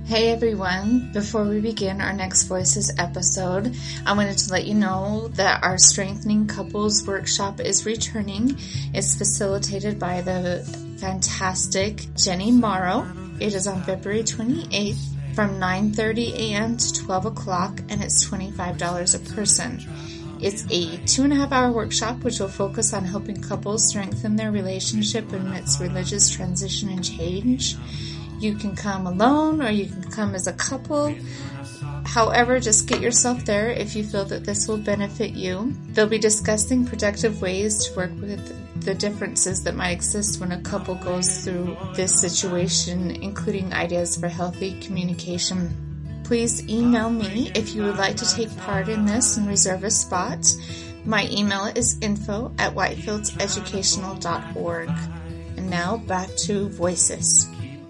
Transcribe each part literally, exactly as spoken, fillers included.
Hey everyone, before we begin our next Voices episode, I wanted to let you know that our Strengthening Couples workshop is returning. It's facilitated by the fantastic Jenny Morrow. It is on February twenty-eighth from nine thirty a.m. to twelve o'clock, and it's twenty-five dollars a person. It's a two and a half hour workshop which will focus on helping couples strengthen their relationship amidst religious transition and change. You can come alone or you can come as a couple. However, just get yourself there if you feel that this will benefit you. They'll be discussing productive ways to work with the differences that might exist when a couple goes through this situation, including ideas for healthy communication. Please email me if you would like to take part in this and reserve a spot. My email is info at whitefields educational dot org. And now back to Voices.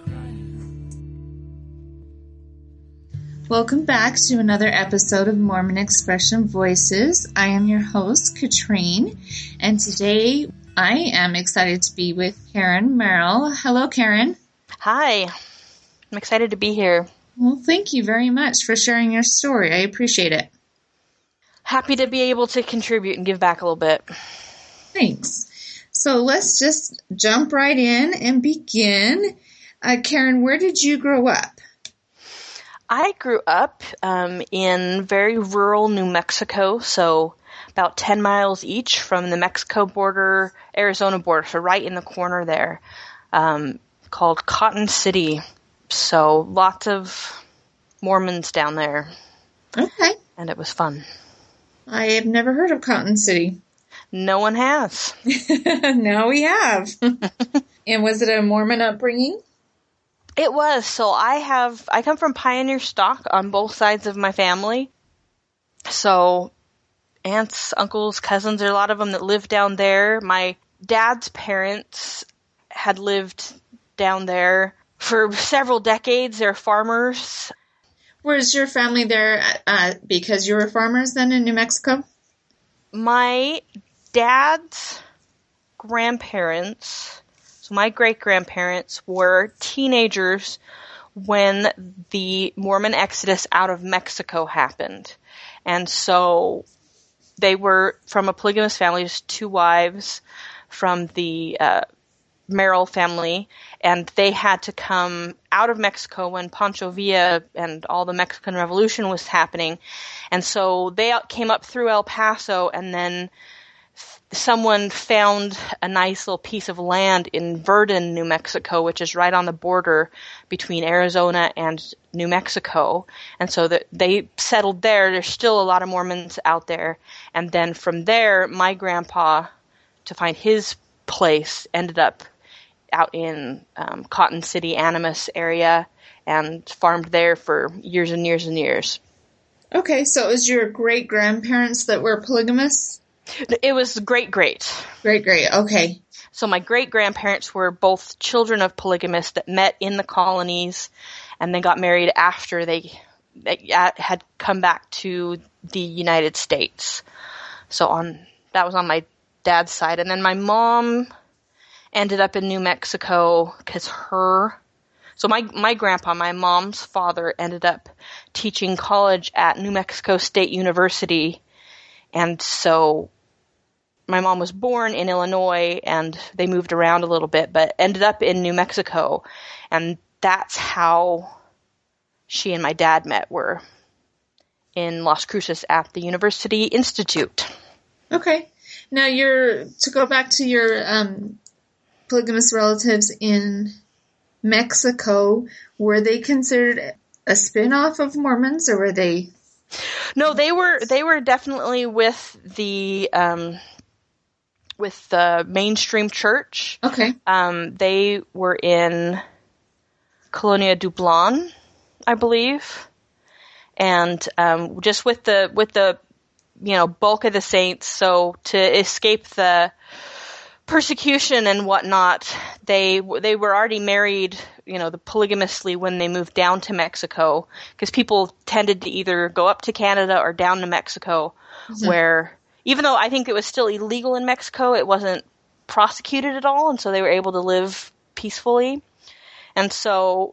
Welcome back to another episode of Mormon Expression Voices. I am your host, Katrine, and today I am excited to be with Karen Merrill. Hello, Karen. Hi. I'm excited to be here. Well, thank you very much for sharing your story. I appreciate it. Happy to be able to contribute and give back a little bit. Thanks. So let's just jump right in and begin. Uh, Karen, where did you grow up? I grew up um, in very rural New Mexico, so about ten miles each from the Mexico border, Arizona border, so right in the corner there, um, called Cotton City. So lots of Mormons down there. Okay. And it was fun. I have never heard of Cotton City. No one has. Now we have. And was it a Mormon upbringing? It was. So I have, I come from pioneer stock on both sides of my family. So aunts, uncles, cousins, there are a lot of them that live down there. My dad's parents had lived down there for several decades. They're farmers. Was your family there uh, because you were farmers then in New Mexico? My dad's grandparents, so my great-grandparents, were teenagers when the Mormon exodus out of Mexico happened. And so they were from a polygamous family, just two wives from the uh, Merrill family, and they had to come out of Mexico when Pancho Villa and all the Mexican Revolution was happening. And so they came up through El Paso, and then someone found a nice little piece of land in Verdon, New Mexico, which is right on the border between Arizona and New Mexico. And so that they settled there. There's still a lot of Mormons out there. And then from there, my grandpa, to find his place, ended up out in um, Cotton City, Animas area, and farmed there for years and years and years. Okay, so it was your great-grandparents that were polygamous? It was great-great. Great-great, okay. So my great-grandparents were both children of polygamists that met in the colonies, and they got married after they, they had come back to the United States. So on that was on my dad's side. And then my mom ended up in New Mexico because her, so my, my grandpa, my mom's father, ended up teaching college at New Mexico State University. And so my mom was born in Illinois, and they moved around a little bit, but ended up in New Mexico. And that's how she and my dad met, were in Las Cruces at the University Institute. Okay. Now you're, to go back to your um, polygamous relatives in Mexico, were they considered a spin-off of Mormons, or were they? No, they were, they were definitely with the, um, with the mainstream church. Okay. Um, they were in Colonia Dublon, I believe. And, um, just with the, with the, you know, bulk of the saints. So to escape the persecution and whatnot, they, they were already married, you know, the polygamously when they moved down to Mexico, because people tended to either go up to Canada or down to Mexico, mm-hmm. where, even though I think it was still illegal in Mexico, it wasn't prosecuted at all, and so they were able to live peacefully. And so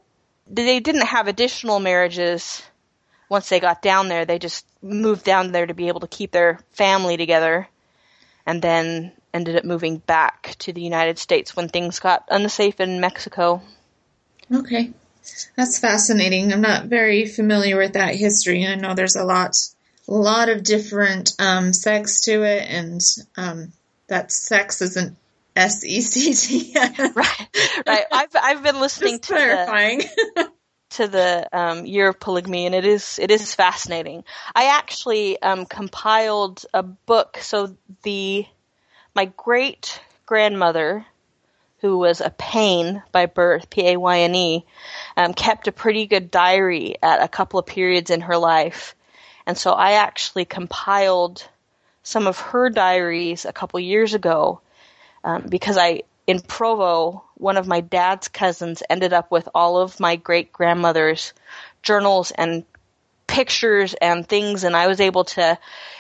they didn't have additional marriages once they got down there. They just moved down there to be able to keep their family together, and then ended up moving back to the United States when things got unsafe in Mexico. Okay. That's fascinating. I'm not very familiar with that history. I know there's a lot, a lot of different um, sects to it, and um, that sex isn't S E C T. Right, right. I've I've been listening Just to clarifying. the to the um, Year of Polygamy, and it is it is fascinating. I actually um, compiled a book. So the my great grandmother, who was a Payne by birth, P A Y N E, um, kept a pretty good diary at a couple of periods in her life. And so I actually compiled some of her diaries a couple years ago um, because I, in Provo, one of my dad's cousins ended up with all of my great-grandmother's journals and pictures and things, and I was able to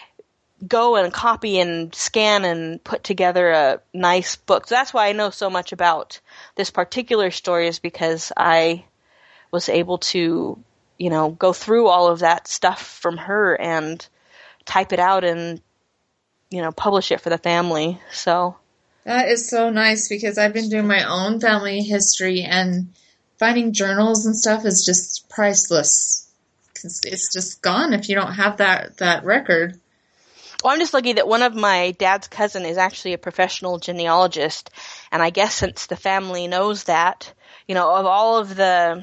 go and copy and scan and put together a nice book. So that's why I know so much about this particular story, is because I was able to, you know, go through all of that stuff from her and type it out and, you know, publish it for the family. So That is so nice, because I've been doing my own family history, and finding journals and stuff is just priceless. 'Cause it's just gone if you don't have that, that record. Well, I'm just lucky that one of my dad's cousin is actually a professional genealogist, and I guess since the family knows that, you know, of all of the,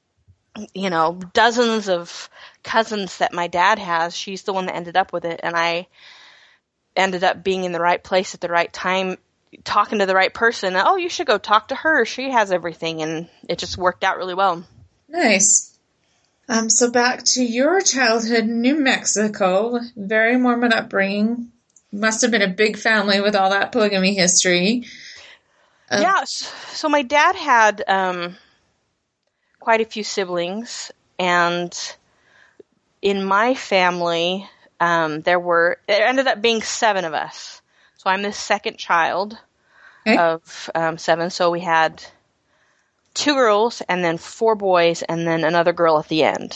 you know, dozens of cousins that my dad has, she's the one that ended up with it, and I ended up being in the right place at the right time, talking to the right person. Oh, you should go talk to her. She has everything, and it just worked out really well. Nice. Um, so back to your childhood, New Mexico, very Mormon upbringing. Must have been a big family with all that polygamy history. Uh, yeah, so my dad had um, quite a few siblings, and in my family, um, there were, there ended up being seven of us. So I'm the second child okay. of um, seven, so we had two girls, and then four boys, and then another girl at the end.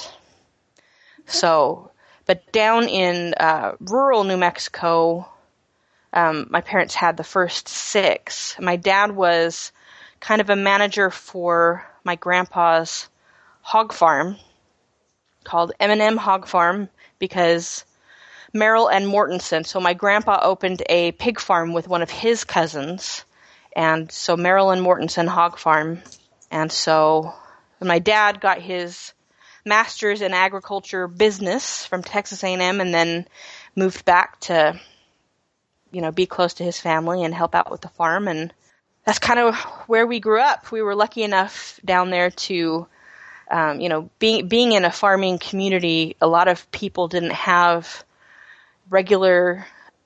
So, but down in uh, rural New Mexico, um, my parents had the first six. My dad was kind of a manager for my grandpa's hog farm called M and M Hog Farm, because Merrill and Mortensen, so my grandpa opened a pig farm with one of his cousins, and so Merrill and Mortensen Hog Farm. And so my dad got his master's in agriculture business from Texas A and M, and then moved back to, you know, be close to his family and help out with the farm. And that's kind of where we grew up. We were lucky enough down there to, um, you know, being, being in a farming community, a lot of people didn't have regular,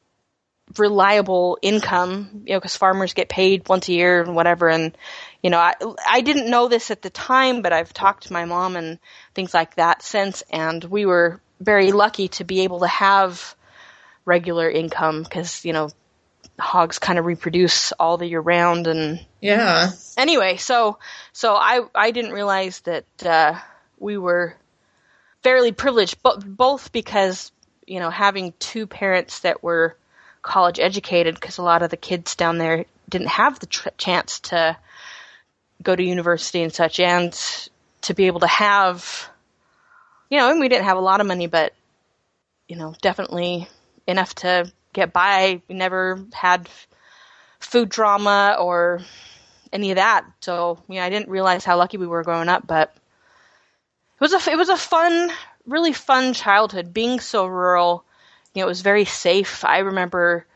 reliable income, you know, because farmers get paid once a year and whatever. And, you know, I, I didn't know this at the time, but I've talked to my mom and things like that since, and we were very lucky to be able to have regular income, because, you know, hogs kind of reproduce all the year round. And yeah. Anyway, so so I I didn't realize that uh, we were fairly privileged, but both because, you know, having two parents that were college educated, because a lot of the kids down there didn't have the tr- chance to go to university and such, and to be able to have, you know, and we didn't have a lot of money, but, you know, definitely enough to get by. We never had food drama or any of that. So, you know, I didn't realize how lucky we were growing up, but it was a, it was a fun, really fun childhood. Being so rural, you know, it was very safe. I remember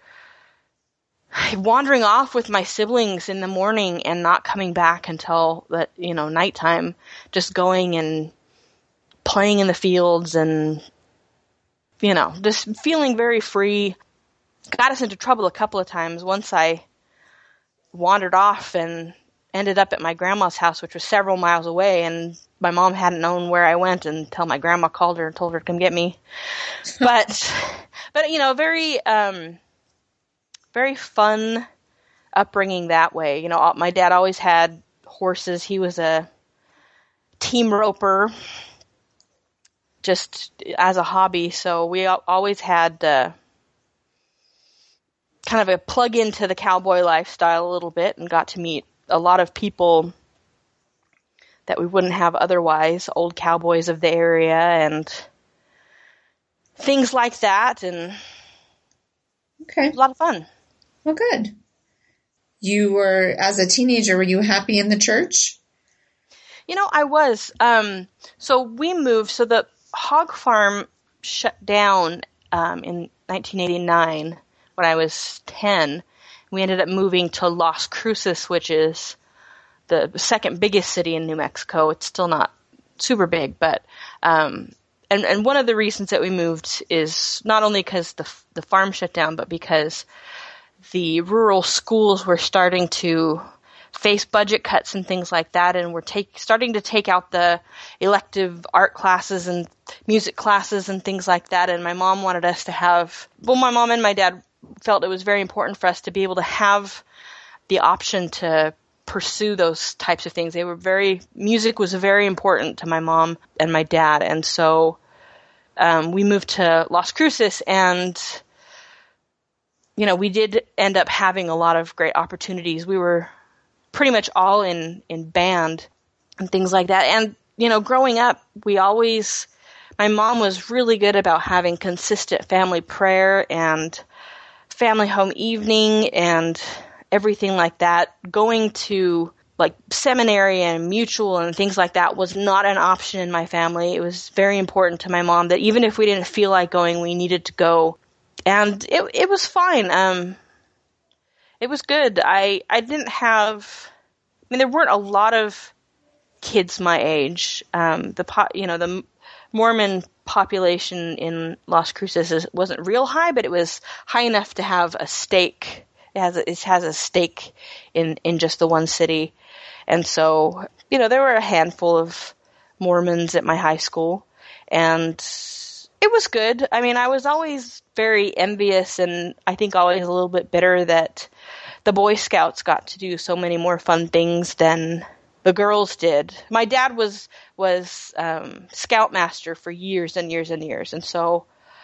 wandering off with my siblings in the morning and not coming back until the, you know, nighttime, just going and playing in the fields and, you know, just feeling very free. Got us into trouble a couple of times. Once I wandered off and ended up at my grandma's house, which was several miles away, and my mom hadn't known where I went until my grandma called her and told her to come get me. But, but, you know, very, um, very fun upbringing that way. You know, my dad always had horses. He was a team roper just as a hobby. So we always had uh, kind of a plug into the cowboy lifestyle a little bit and got to meet a lot of people that we wouldn't have otherwise, old cowboys of the area and things like that. And okay. It was a lot of fun. Well, good. You were, as a teenager, were you happy in the church? You know, I was. Um, so we moved, so the hog farm shut down um, in nineteen eighty-nine when I was ten. We ended up moving to Las Cruces, which is the second biggest city in New Mexico. It's still not super big, but um, and and one of the reasons that we moved is not only because the the farm shut down, but because the rural schools were starting to face budget cuts and things like that, and we're take, starting to take out the elective art classes and music classes and things like that. And my mom wanted us to have, well, my mom and my dad felt it was very important for us to be able to have the option to pursue those types of things. They were very, music was very important to my mom and my dad. And so um, we moved to Las Cruces, and you know, we did end up having a lot of great opportunities. We were pretty much all in, in band and things like that. And, you know, growing up, we always, my mom was really good about having consistent family prayer and family home evening and everything like that. Going to like seminary and mutual and things like that was not an option in my family. It was very important to my mom that even if we didn't feel like going, we needed to go. And it it was fine. Um, It was good. I, I didn't have, I mean, there weren't a lot of kids my age. Um, the po- you know, the Mormon population in Las Cruces is, wasn't real high, but it was high enough to have a stake. It has a, it has a stake in, in just the one city. And so, you know, there were a handful of Mormons at my high school, and it was good. I mean, I was always very envious and I think always a little bit bitter that the Boy Scouts got to do so many more fun things than the girls did. My dad was was um, Scoutmaster for years and years and years, and so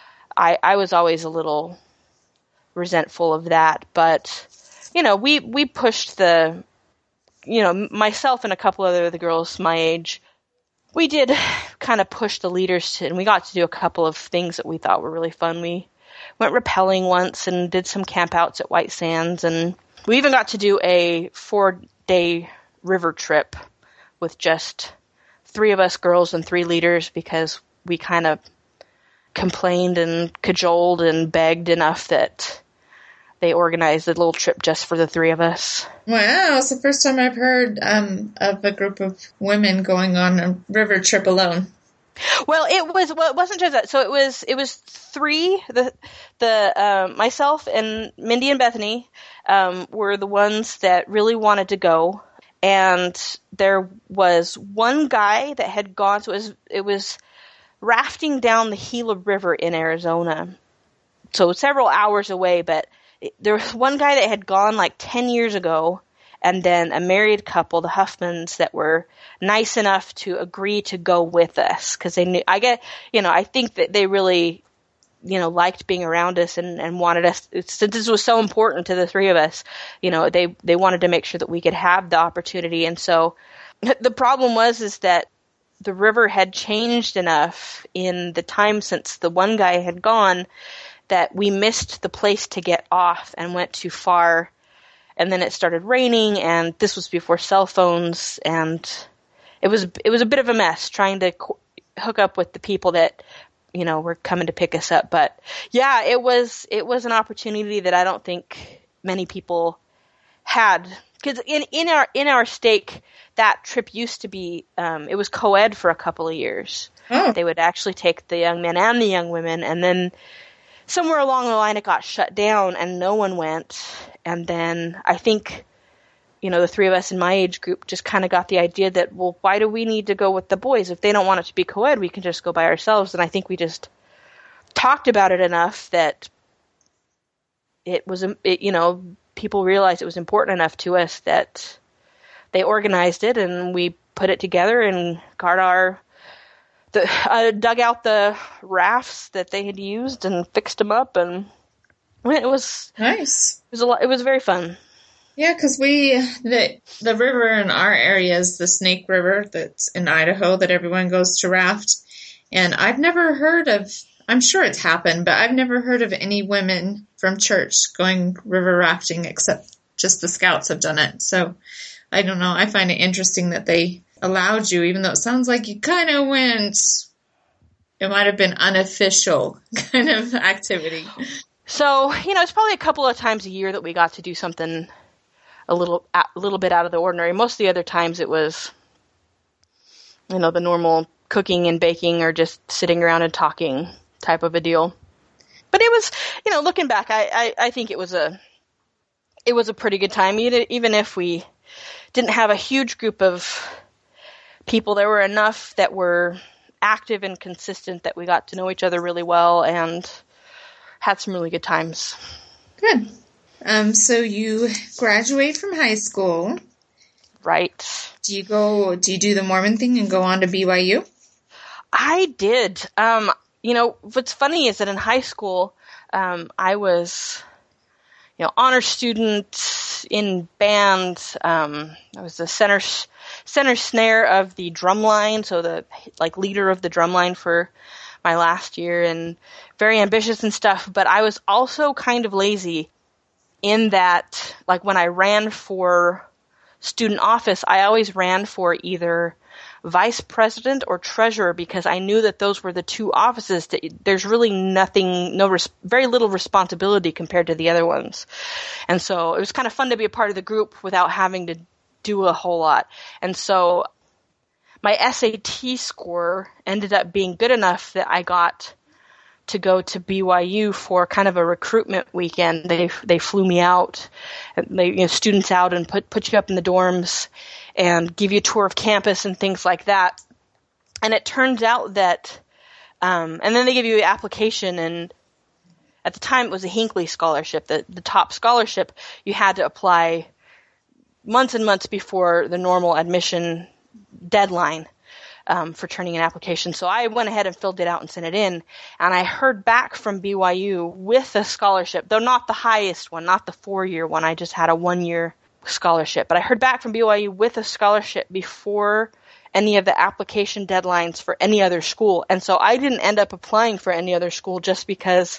I, I was always a little resentful of that. But you know, we we pushed the, you know, myself and a couple other of the girls my age, we did kind of push the leaders to, and we got to do a couple of things that we thought were really fun. We went rappelling once and did some campouts at White Sands, and we even got to do a four-day river trip with just three of us girls and three leaders because we kind of complained and cajoled and begged enough that they organized a little trip just for the three of us. Wow, it's the first time I've heard um, of a group of women going on a river trip alone. Well, it was. Well, it wasn't just that. So it was. It was three. The the um, myself and Mindy and Bethany um, were the ones that really wanted to go, and there was one guy that had gone. So it was it was rafting down the Gila River in Arizona, so several hours away. But it, there was one guy that had gone like ten years ago. And then a married couple, the Huffmans, that were nice enough to agree to go with us because they knew. I get, you know, I think that they really, you know, liked being around us and, and wanted us. Since this was so important to the three of us, you know, they they wanted to make sure that we could have the opportunity. And so, the problem was is that the river had changed enough in the time since the one guy had gone that we missed the place to get off and went too far. And then it started raining, and this was before cell phones, and it was it was a bit of a mess trying to co- hook up with the people that, you know, were coming to pick us up. But yeah, it was it was an opportunity that I don't think many people had, because in, in our in our stake that trip used to be um, it was co-ed for a couple of years. Oh. They would actually take the young men and the young women, and then somewhere along the line it got shut down and no one went. And then I think, you know, the three of us in my age group just kind of got the idea that, well, why do we need to go with the boys? If they don't want it to be co-ed, we can just go by ourselves. And I think we just talked about it enough that it was, it, you know, people realized it was important enough to us that they organized it, and we put it together and got our the uh, dug out the rafts that they had used and fixed them up, and it was nice. It was a lot. It was very fun. Yeah, because we the the river in our area is the Snake River that's in Idaho that everyone goes to raft, and I've never heard of. I'm sure it's happened, but I've never heard of any women from church going river rafting except just the Scouts have done it. So I don't know. I find it interesting that they allowed you, even though it sounds like you kind of went. It might have been unofficial kind of activity. So, you know, it's probably a couple of times a year that we got to do something a little a little bit out of the ordinary. Most of the other times it was, you know, the normal cooking and baking or just sitting around and talking type of a deal. But it was, you know, looking back, I, I, I think it was a it was a pretty good time. Even if we didn't have a huge group of people, there were enough that were active and consistent that we got to know each other really well and had some really good times. Good. Um, so you graduate from high school. Right. Do you go, do you do the Mormon thing and go on to B Y U? I did. Um, you know, what's funny is that in high school, um, I was, you know, honor student in band. Um, I was the center, center snare of the drum line. So the, like, leader of the drum line for my last year, and very ambitious and stuff. But I was also kind of lazy in that, like, when I ran for student office, I always ran for either vice president or treasurer, because I knew that those were the two offices that there's really nothing, no, res- very little responsibility compared to the other ones. And so it was kind of fun to be a part of the group without having to do a whole lot. And so my S A T score ended up being good enough that I got to go to B Y U for kind of a recruitment weekend. They they flew me out, they, you know, students out, and put put you up in the dorms and give you a tour of campus and things like that. And it turns out that, um, and then they give you an application, and at the time it was a Hinckley scholarship, the the top scholarship. You had to apply months and months before the normal admission deadline. Um, for turning an application. So I went ahead and filled it out and sent it in, and I heard back from B Y U with a scholarship, though not the highest one, not the four-year one. I just had a one-year scholarship. But I heard back from B Y U with a scholarship before any of the application deadlines for any other school. And so I didn't end up applying for any other school just because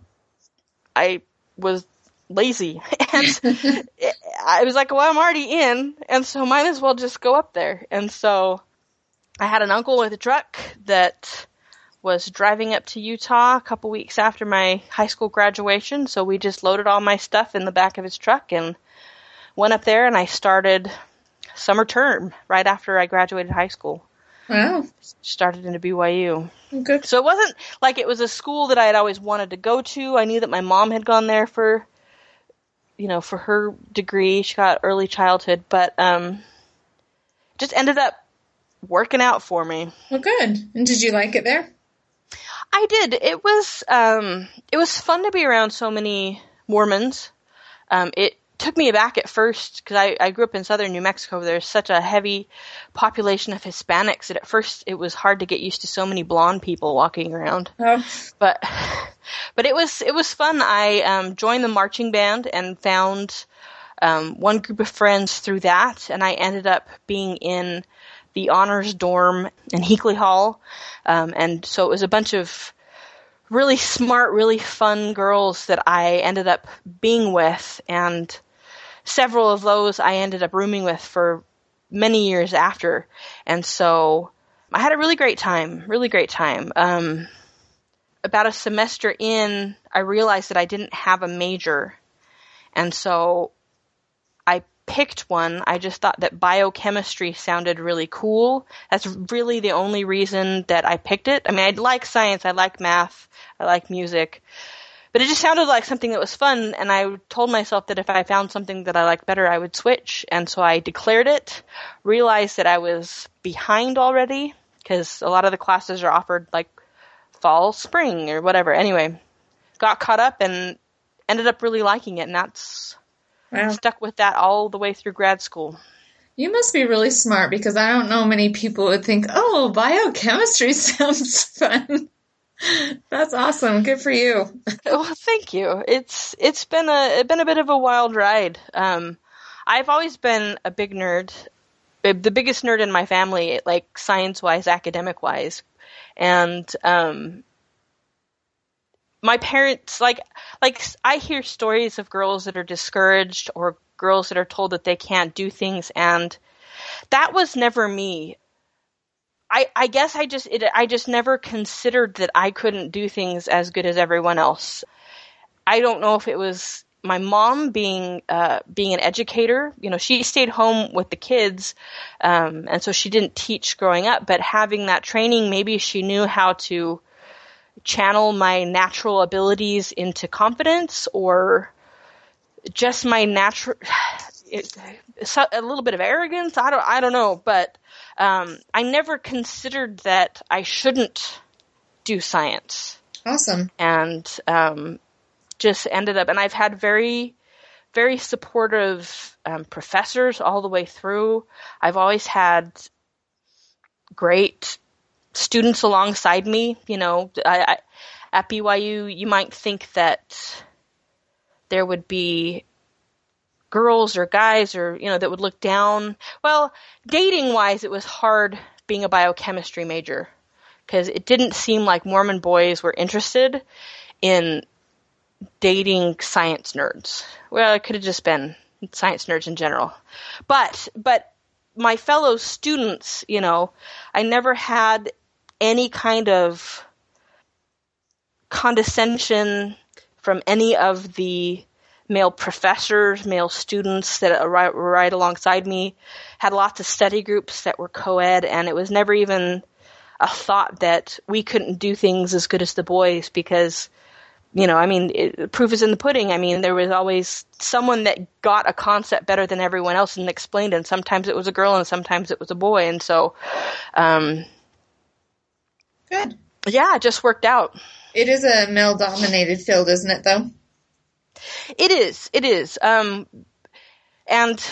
I was lazy. And I was like, well, I'm already in, and so might as well just go up there. And so I had an uncle with a truck that was driving up to Utah a couple weeks after my high school graduation, so we just loaded all my stuff in the back of his truck and went up there, and I started summer term right after I graduated high school. Wow. Started into B Y U. Good. So it wasn't like it was a school that I had always wanted to go to. I knew that my mom had gone there for, you know, for her degree. She got early childhood, but um, just ended up working out for me. Well, good. And did you like it there? I did. It was um, it was fun to be around so many Mormons. Um, it took me aback at first because I, I grew up in southern New Mexico. There's such a heavy population of Hispanics that at first it was hard to get used to so many blonde people walking around. Oh. But but it was it was fun. I um, joined the marching band and found um, one group of friends through that, and I ended up being in the honors dorm in Hinckley Hall. Um, and so it was a bunch of really smart, really fun girls that I ended up being with. And several of those I ended up rooming with for many years after. And so I had a really great time, really great time. Um, about a semester in, I realized that I didn't have a major. And so I picked one. I just thought that biochemistry sounded really cool. That's really the only reason that I picked it. I mean, I like science, I like math, I like music, but it just sounded like something that was fun, and I told myself that if I found something that I liked better, I would switch. And so I declared it, realized that I was behind already, because a lot of the classes are offered like fall, spring, or whatever. Anyway, got caught up and ended up really liking it, and that's... Wow. Stuck with that all the way through grad school. You must be really smart because I don't know many people would think, oh, biochemistry sounds fun. That's awesome. Good for you. Well, thank you. It's it's been a it's been a bit of a wild ride. Um, I've always been a big nerd, the biggest nerd in my family, like science-wise, academic-wise, and um, my parents like like I hear stories of girls that are discouraged or girls that are told that they can't do things, and that was never me. I, I guess I just it, I just never considered that I couldn't do things as good as everyone else. I don't know if it was my mom being uh, being an educator. You know, she stayed home with the kids, um, and so she didn't teach growing up. But having that training, maybe she knew how to channel my natural abilities into confidence, or just my natural a little bit of arrogance. I don't I don't know, but. Um, I never considered that I shouldn't do science. Awesome. And um, just ended up, and I've had very, very supportive um, professors all the way through. I've always had great students alongside me. You know, I, I, at B Y U, you might think that there would be girls or guys or, you know, that would look down. Well, dating wise, it was hard being a biochemistry major because it didn't seem like Mormon boys were interested in dating science nerds. Well, it could have just been science nerds in general. But, but my fellow students, you know, I never had any kind of condescension from any of the male professors, male students that were right, right alongside me. Had lots of study groups that were co-ed, and it was never even a thought that we couldn't do things as good as the boys because, you know, I mean, it, proof is in the pudding. I mean, there was always someone that got a concept better than everyone else and explained it, and sometimes it was a girl and sometimes it was a boy, and so, um, good. Yeah, it just worked out. It is a male-dominated field, isn't it, though? It is. It is. Um, and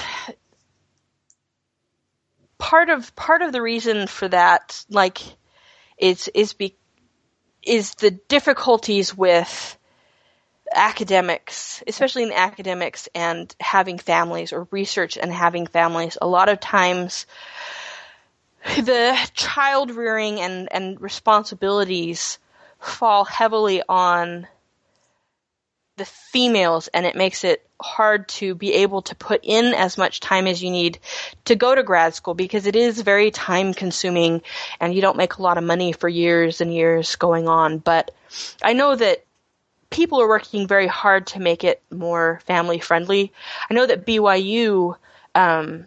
part of part of the reason for that, like, is is be is the difficulties with academics, especially in academics and having families or research and having families. A lot of times, the child rearing and and responsibilities fall heavily on the females, and it makes it hard to be able to put in as much time as you need to go to grad school because it is very time consuming and you don't make a lot of money for years and years going on. But I know that people are working very hard to make it more family friendly. I know that B Y U, um,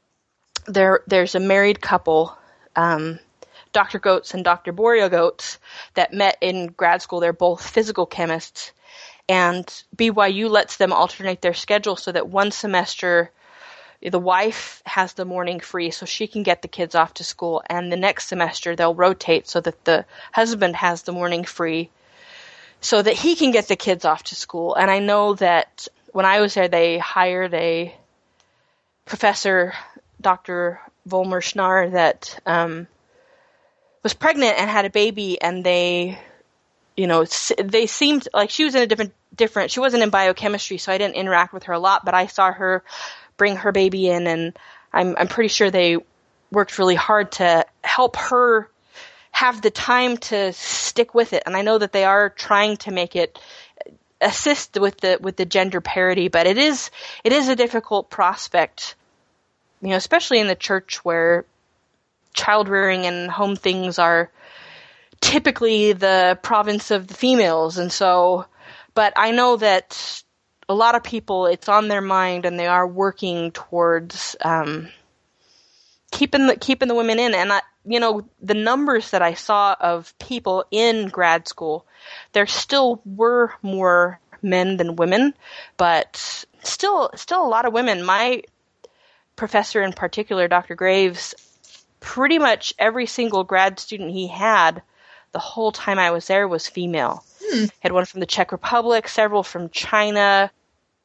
there there's a married couple, um, Doctor Goetz and Doctor Boria Goetz, that met in grad school. They're both physical chemists. And B Y U lets them alternate their schedule so that one semester the wife has the morning free so she can get the kids off to school, and the next semester they'll rotate so that the husband has the morning free so that he can get the kids off to school. And I know that when I was there, they hired a professor, Doctor Volmer Schnarr, that um, was pregnant and had a baby, and they... You know, they seemed like she was in a different, different, she wasn't in biochemistry, so I didn't interact with her a lot, but I saw her bring her baby in, and I'm, I'm pretty sure they worked really hard to help her have the time to stick with it. And I know that they are trying to make it assist with the, with the gender parity, but it is, it is a difficult prospect, you know, especially in the church where child rearing and home things are typically the province of the females. And so, but I know that a lot of people, it's on their mind and they are working towards, um, keeping the, keeping the women in. And I, you know, the numbers that I saw of people in grad school, there still were more men than women, but still, still a lot of women. My professor in particular, Doctor Graves, pretty much every single grad student he had the whole time I was there was female. Hmm. Had one from the Czech Republic, several from China,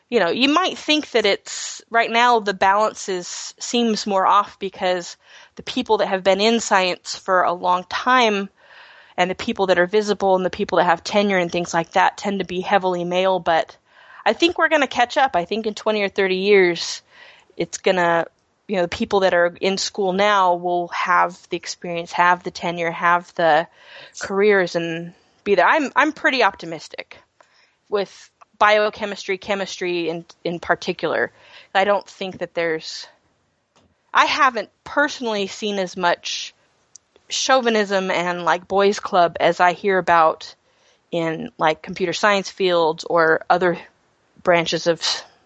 you know, you might think that it's, right now the balance is, seems more off because the people that have been in science for a long time and the people that are visible and the people that have tenure and things like that tend to be heavily male, but I think we're going to catch up. I think in twenty or thirty years, it's going to, you know, the people that are in school now will have the experience, have the tenure, have the careers and be there. I'm, I'm pretty optimistic with biochemistry, chemistry in, in particular. I don't think that there's, I haven't personally seen as much chauvinism and like boys club as I hear about in like computer science fields or other branches of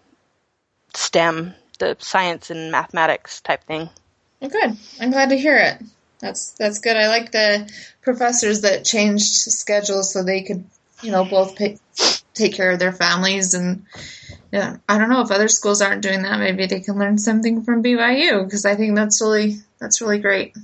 STEM, the science and mathematics type thing. Well, good. I'm glad to hear it. That's that's good. I like the professors that changed schedules so they could, you know, both pay, take care of their families. And yeah, I don't know if other schools aren't doing that. Maybe they can learn something from B Y U because I think that's really that's really great.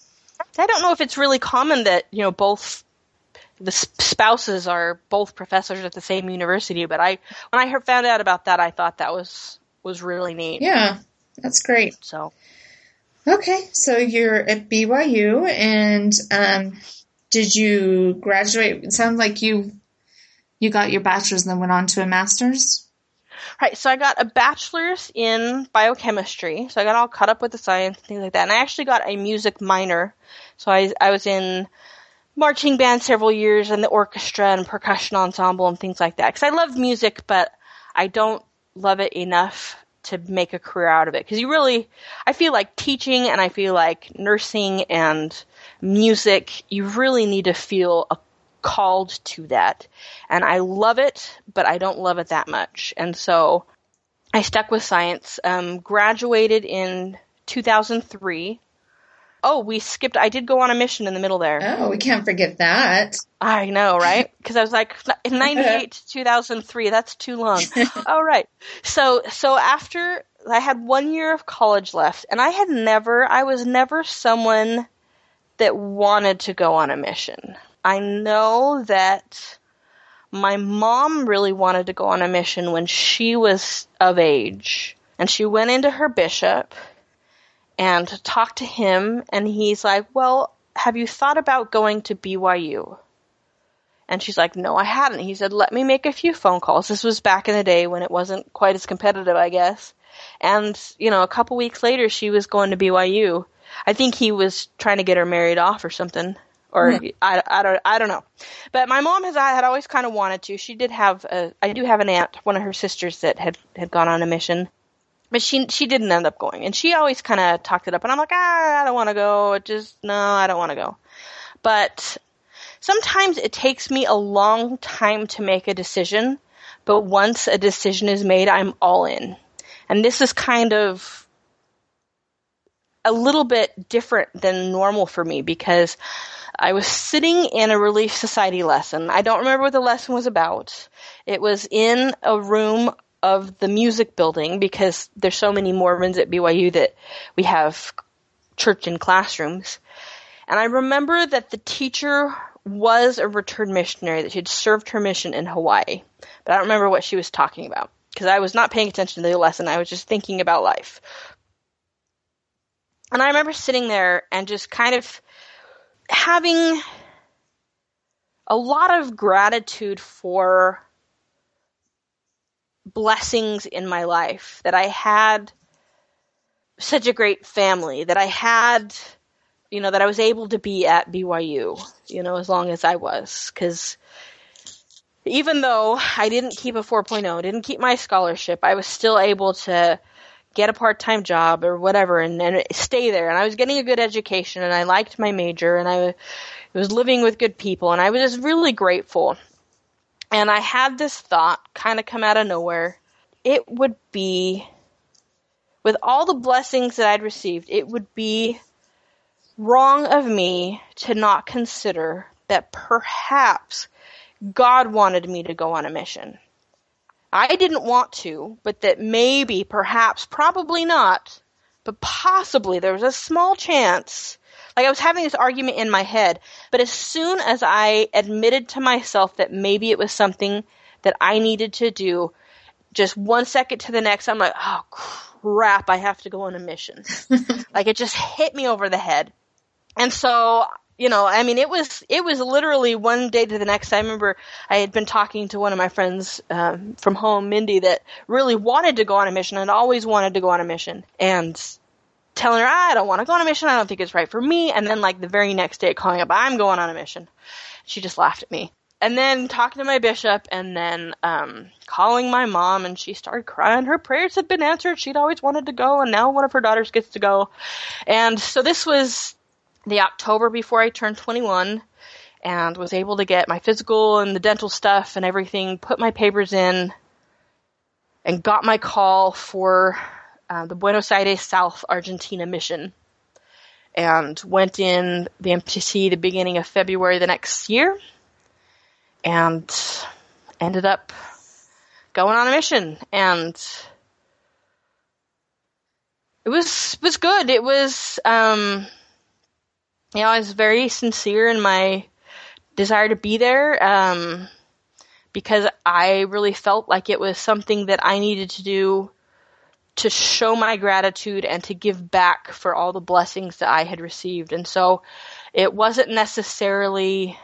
I don't know if it's really common that, you know, both the spouses are both professors at the same university, but I when I heard, found out about that, I thought that was was really neat. Yeah, that's great. So, okay, so you're at B Y U, and um, did you graduate? It sounds like you you got your bachelor's and then went on to a master's. Right, so I got a bachelor's in biochemistry, so I got all caught up with the science and things like that, and I actually got a music minor, so I I was in marching band several years and the orchestra and percussion ensemble and things like that, because I love music, but I don't love it enough to make a career out of it, because you really, I feel like teaching and I feel like nursing and music, you really need to feel a called to that, and I love it, but I don't love it that much, and so I stuck with science. Um, graduated in two thousand three. Oh, we skipped, I did go on a mission in the middle there. Oh, we can't forget that. I know, right? Because I was like, in ninety-eight to two thousand three, that's too long. All right. So, so after, I had one year of college left, and I had never, I was never someone that wanted to go on a mission. I know that my mom really wanted to go on a mission when she was of age, and she went into her bishop and talked to him, and he's like, well, have you thought about going to B Y U? And she's like, no, I hadn't. He said, let me make a few phone calls. This was back in the day when it wasn't quite as competitive, I guess. And, you know, a couple weeks later, she was going to B Y U. I think he was trying to get her married off or something. Or hmm. I, I, don't, I don't know. But my mom has had always kind of wanted to. She did have a, I do have an aunt, one of her sisters that had, had gone on a mission. But she she didn't end up going. And she always kind of talked it up. And I'm like, ah, I don't want to go. It just, no, I don't want to go. But sometimes it takes me a long time to make a decision. But once a decision is made, I'm all in. And this is kind of a little bit different than normal for me because I was sitting in a Relief Society lesson. I don't remember what the lesson was about. It was in a room of the music building because there's so many Mormons at B Y U that we have church in classrooms. And I remember that the teacher was a returned missionary, that she had served her mission in Hawaii. But I don't remember what she was talking about because I was not paying attention to the lesson. I was just thinking about life. And I remember sitting there and just kind of having a lot of gratitude for blessings in my life, that I had such a great family, that I had, you know, that I was able to be at B Y U, you know, as long as I was. Because even though I didn't keep a four point oh, didn't keep my scholarship, I was still able to get a part-time job or whatever and, and stay there. And I was getting a good education and I liked my major and I was living with good people and I was just really grateful. And I had this thought kind of come out of nowhere. It would be, with all the blessings that I'd received, it would be wrong of me to not consider that perhaps God wanted me to go on a mission. I didn't want to, but that maybe, perhaps, probably not, but possibly there was a small chance. Like I was having this argument in my head, but as soon as I admitted to myself that maybe it was something that I needed to do just one second to the next, I'm like, oh, crap, I have to go on a mission. Like, it just hit me over the head. And so, you know, I mean, it was it was literally one day to the next. I remember I had been talking to one of my friends um, from home, Mindy, that really wanted to go on a mission and always wanted to go on a mission. And telling her, I don't want to go on a mission. I don't think it's right for me. And then, like, the very next day calling up, I'm going on a mission. She just laughed at me. And then talking to my bishop, and then um, calling my mom, and she started crying. Her prayers had been answered. She'd always wanted to go, and now one of her daughters gets to go. And so this was the October before I turned twenty-one, and was able to get my physical and the dental stuff and everything, put my papers in, and got my call for uh, the Buenos Aires, South Argentina mission. And went in the M T C the beginning of February the next year. And ended up going on a mission, and it was was good. It was, um, you know, I was very sincere in my desire to be there, um, because I really felt like it was something that I needed to do to show my gratitude and to give back for all the blessings that I had received. And so it wasn't necessarily...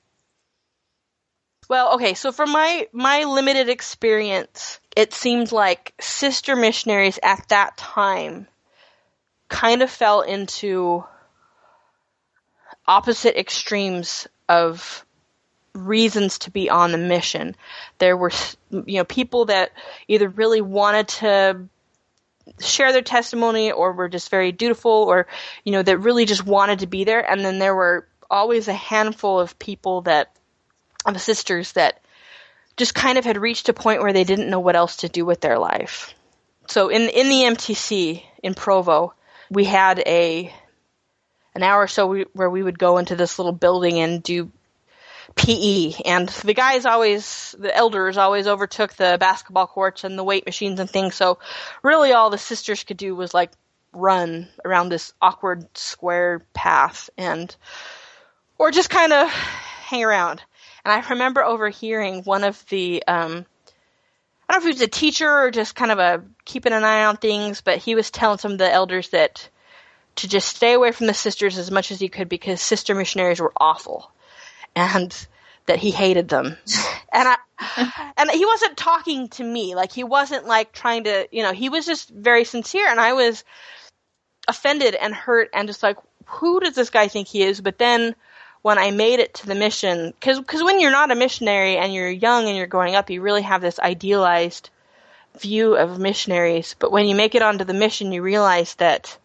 Well, okay, so from my, my limited experience, it seemed like sister missionaries at that time kind of fell into opposite extremes of reasons to be on the mission. There were, you know, people that either really wanted to share their testimony or were just very dutiful, or, you know, that really just wanted to be there. And then there were always a handful of people that of sisters that just kind of had reached a point where they didn't know what else to do with their life. So in in the M T C in Provo, we had a an hour or so we, where we would go into this little building and do P E. And the guys always, the elders always overtook the basketball courts and the weight machines and things. So really all the sisters could do was like run around this awkward square path and, or just kind of hang around. And I remember overhearing one of the, um, I don't know if he was a teacher or just kind of a keeping an eye on things, but he was telling some of the elders that to just stay away from the sisters as much as he could because sister missionaries were awful, and that he hated them. And I, and he wasn't talking to me, like he wasn't like trying to, you know, he was just very sincere, and I was offended and hurt and just like, who does this guy think he is? But then when I made it to the mission, because because when you're not a missionary and you're young and you're growing up, you really have this idealized view of missionaries. But when you make it onto the mission, you realize that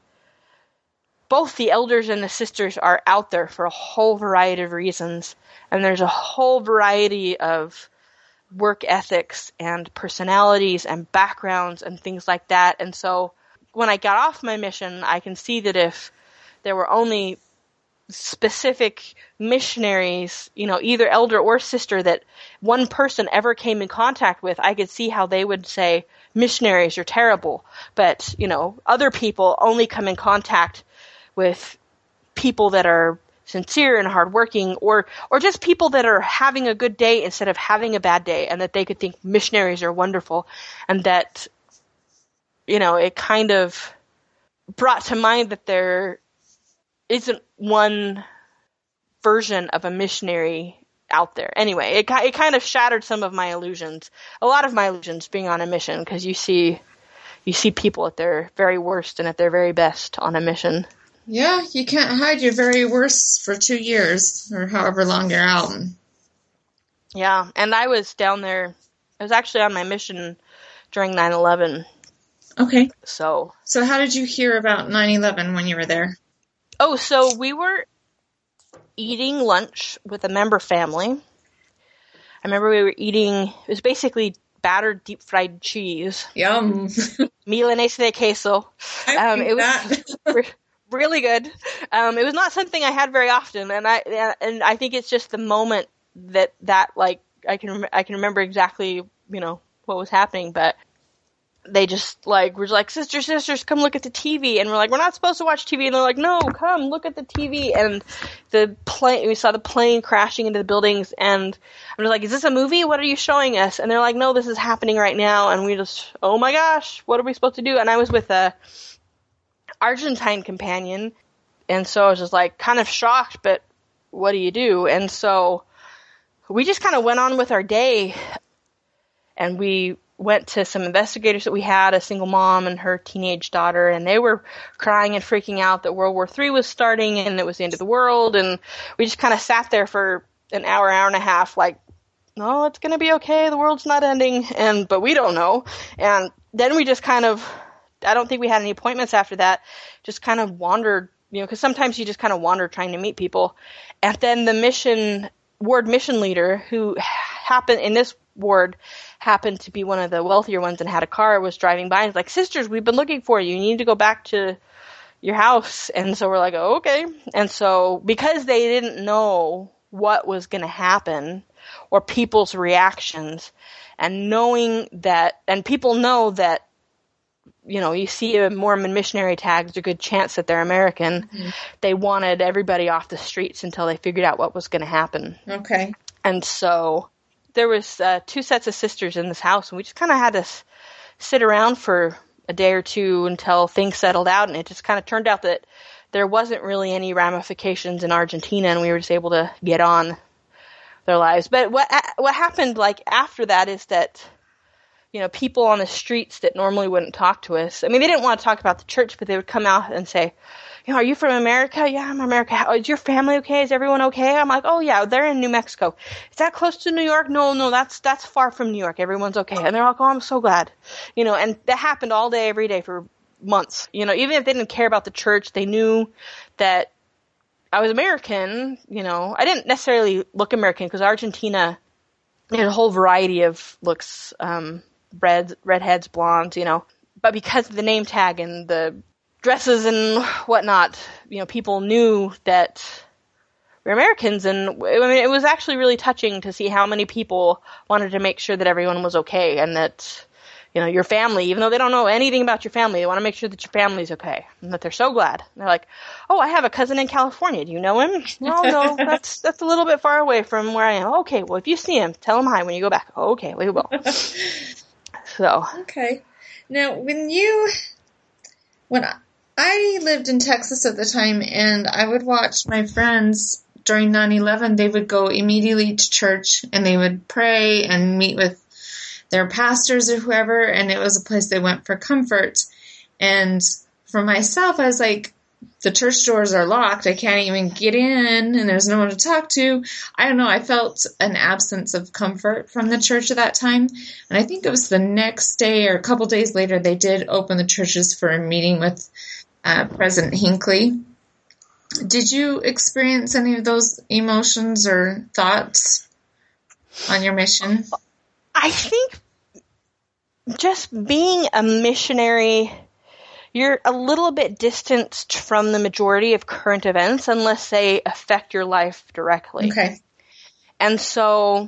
both the elders and the sisters are out there for a whole variety of reasons. And there's a whole variety of work ethics and personalities and backgrounds and things like that. And so when I got off my mission, I can see that if there were only specific missionaries, you know, either elder or sister that one person ever came in contact with, I could see how they would say, missionaries are terrible. But, you know, other people only come in contact with people that are sincere and hardworking, or or just people that are having a good day instead of having a bad day, and that they could think missionaries are wonderful. And that, you know, it kind of brought to mind that there isn't one version of a missionary out there. Anyway, it it kind of shattered some of my illusions. A lot of my illusions being on a mission, because you see you see people at their very worst and at their very best on a mission. Yeah, you can't hide your very worst for two years or however long you're out. Yeah, and I was down there. I was actually on my mission during nine eleven. Okay. So, so how did you hear about nine eleven when you were there? Oh, so we were eating lunch with a member family. I remember we were eating, it was basically battered deep fried cheese. Yum. Milanese de queso. Um, it was re- really good. Um, it was not something I had very often, and I and I think it's just the moment that that like I can rem- I can remember exactly, you know, what was happening. But they just like we're like, sisters, sisters, come look at the T V, and we're like, we're not supposed to watch T V, and they're like, no, come look at the T V, and the plane, we saw the plane crashing into the buildings, and I'm just like, is this a movie? What are you showing us? And they're like, no, this is happening right now, and we just, oh my gosh, what are we supposed to do? And I was with a Argentine companion, and so I was just like kind of shocked, but what do you do? And so we just kind of went on with our day, and we went to some investigators that we had, a single mom and her teenage daughter, and they were crying and freaking out that World War Three was starting and it was the end of the world. And we just kind of sat there for an hour, hour and a half, like, no, it's going to be okay. The world's not ending. And, but we don't know. And then we just kind of, I don't think we had any appointments after that, just kind of wandered, you know, because sometimes you just kind of wander trying to meet people. And then the mission, ward mission leader, who happened in this ward, happened to be one of the wealthier ones and had a car, was driving by and was like, sisters, we've been looking for you. You need to go back to your house. And so we're like, oh, okay. And so because they didn't know what was going to happen or people's reactions, and knowing that, and people know that, you know, you see a Mormon missionary tag, there's a good chance that they're American. Mm-hmm. They wanted everybody off the streets until they figured out what was going to happen. Okay. And so there was uh, two sets of sisters in this house, and we just kind of had to s- sit around for a day or two until things settled out, and it just kind of turned out that there wasn't really any ramifications in Argentina, and we were just able to get on their lives. But what what happened like after that is that, you know, people on the streets that normally wouldn't talk to us, I mean, they didn't want to talk about the church, but they would come out and say, you know, are you from America? Yeah, I'm America. How, is your family okay? Is everyone okay? I'm like, oh yeah, they're in New Mexico. Is that close to New York? No, no, that's, that's far from New York. Everyone's okay. And they're like, oh, I'm so glad. You know, and that happened all day, every day for months. You know, even if they didn't care about the church, they knew that I was American. You know, I didn't necessarily look American because Argentina, there's a whole variety of looks, um, red, redheads, blondes, you know, but because of the name tag and the dresses and whatnot, you know, people knew that we're Americans, and I mean, it was actually really touching to see how many people wanted to make sure that everyone was okay, and that, you know, your family, even though they don't know anything about your family, they want to make sure that your family's okay, and that they're so glad. And they're like, oh, I have a cousin in California. Do you know him? No, no, that's that's a little bit far away from where I am. Okay, well, if you see him, tell him hi when you go back. Oh, okay, we will. So. Okay. Now, when you, when I, I lived in Texas at the time, and I would watch my friends during nine eleven, they would go immediately to church, and they would pray and meet with their pastors or whoever, and it was a place they went for comfort. And for myself, I was like, the church doors are locked. I can't even get in, and there's no one to talk to. I don't know. I felt an absence of comfort from the church at that time. And I think it was the next day or a couple days later, they did open the churches for a meeting with uh, President Hinckley. Did you experience any of those emotions or thoughts on your mission? I think just being a missionary, you're a little bit distanced from the majority of current events unless they affect your life directly. Okay. And so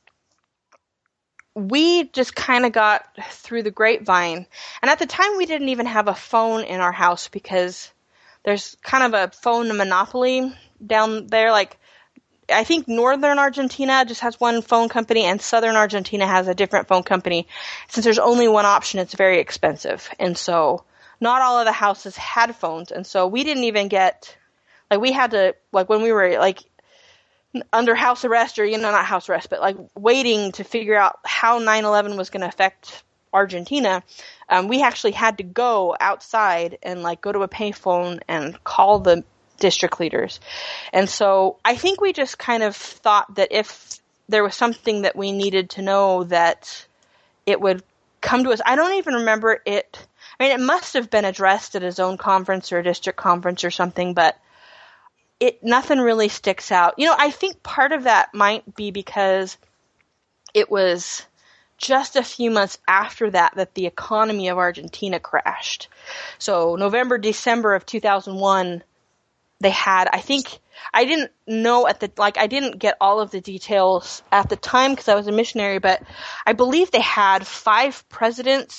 we just kind of got through the grapevine. And at the time, we didn't even have a phone in our house because there's kind of a phone monopoly down there. Like, I think northern Argentina just has one phone company, and southern Argentina has a different phone company. Since there's only one option, it's very expensive. And so not all of the houses had phones, and so we didn't even get, like, we had to, like, when we were, like, under house arrest, or, you know, not house arrest, but, like, waiting to figure out how nine eleven was going to affect Argentina, um, we actually had to go outside and, like, go to a payphone and call the district leaders. And so I think we just kind of thought that if there was something that we needed to know, that it would come to us. I don't even remember it. I mean, it must have been addressed at a zone conference or a district conference or something, but it nothing really sticks out. You know, I think part of that might be because it was just a few months after that that the economy of Argentina crashed. So November, December of two thousand one, they had, I think, I didn't know at the, like, I didn't get all of the details at the time because I was a missionary, but I believe they had five presidents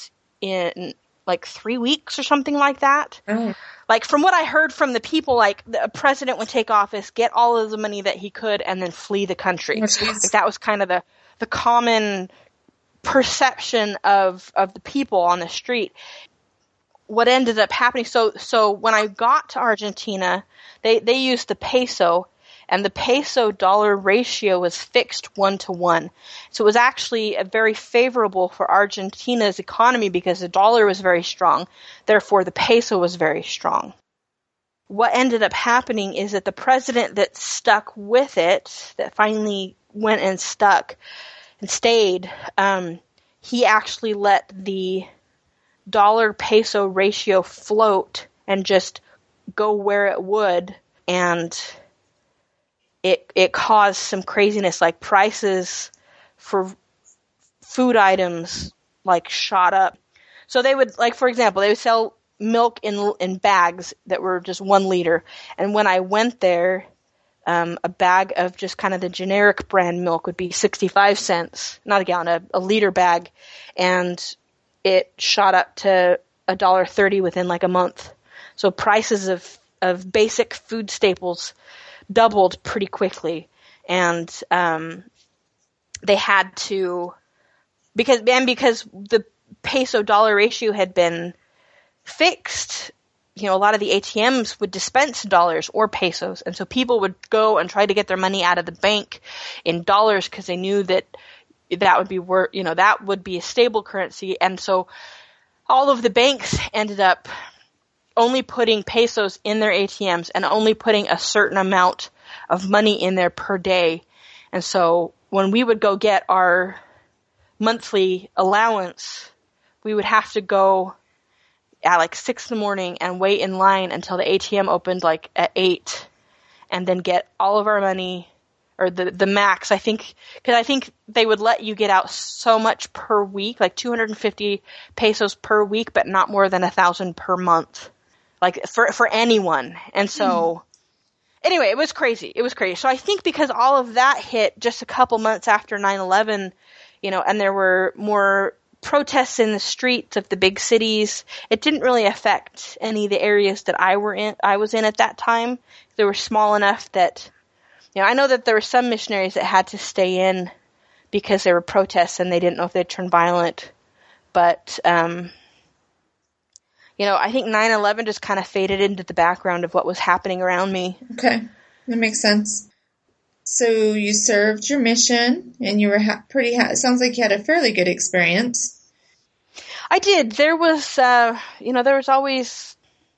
in like three weeks or something like that. Oh. Like, from what I heard from the people, like, the president would take office, get all of the money that he could, and then flee the country. Oh, like, that was kind of the, the common perception of, of the people on the street. What ended up happening, so so when I got to Argentina, they, they used the peso, and the peso-dollar ratio was fixed one to one. So it was actually a very favorable for Argentina's economy because the dollar was very strong. Therefore, the peso was very strong. What ended up happening is that the president that stuck with it, that finally went and stuck and stayed, um, he actually let the dollar-peso ratio float and just go where it would, and It it caused some craziness, like prices for food items like shot up. So they would, like, for example, they would sell milk in in bags that were just one liter. And when I went there, um, a bag of just kind of the generic brand milk would be sixty-five cents, not a gallon, a, a liter bag, and it shot up to a dollar thirty within like a month. So prices of of basic food staples doubled pretty quickly, and um, they had to, because and because the peso dollar ratio had been fixed, you know, a lot of the A T Ms would dispense dollars or pesos, and so people would go and try to get their money out of the bank in dollars because they knew that that would be worth, you know, that would be a stable currency, and so all of the banks ended up only putting pesos in their A T Ms and only putting a certain amount of money in there per day. And so when we would go get our monthly allowance, we would have to go at like six in the morning and wait in line until the A T M opened like at eight, and then get all of our money, or the, the max, I think, because I think they would let you get out so much per week, like two hundred fifty pesos per week, but not more than a thousand per month. Like, for for anyone. And so, mm. anyway, it was crazy. It was crazy. So I think because all of that hit just a couple months after nine eleven, you know, and there were more protests in the streets of the big cities, it didn't really affect any of the areas that I were in. I was in at that time. They were small enough that, you know, I know that there were some missionaries that had to stay in because there were protests and they didn't know if they'd turn violent. But, um... you know, I think nine eleven just kind of faded into the background of what was happening around me. Okay. That makes sense. So you served your mission, and you were ha- pretty, ha- it sounds like you had a fairly good experience. I did. There was, uh, you know, there was always,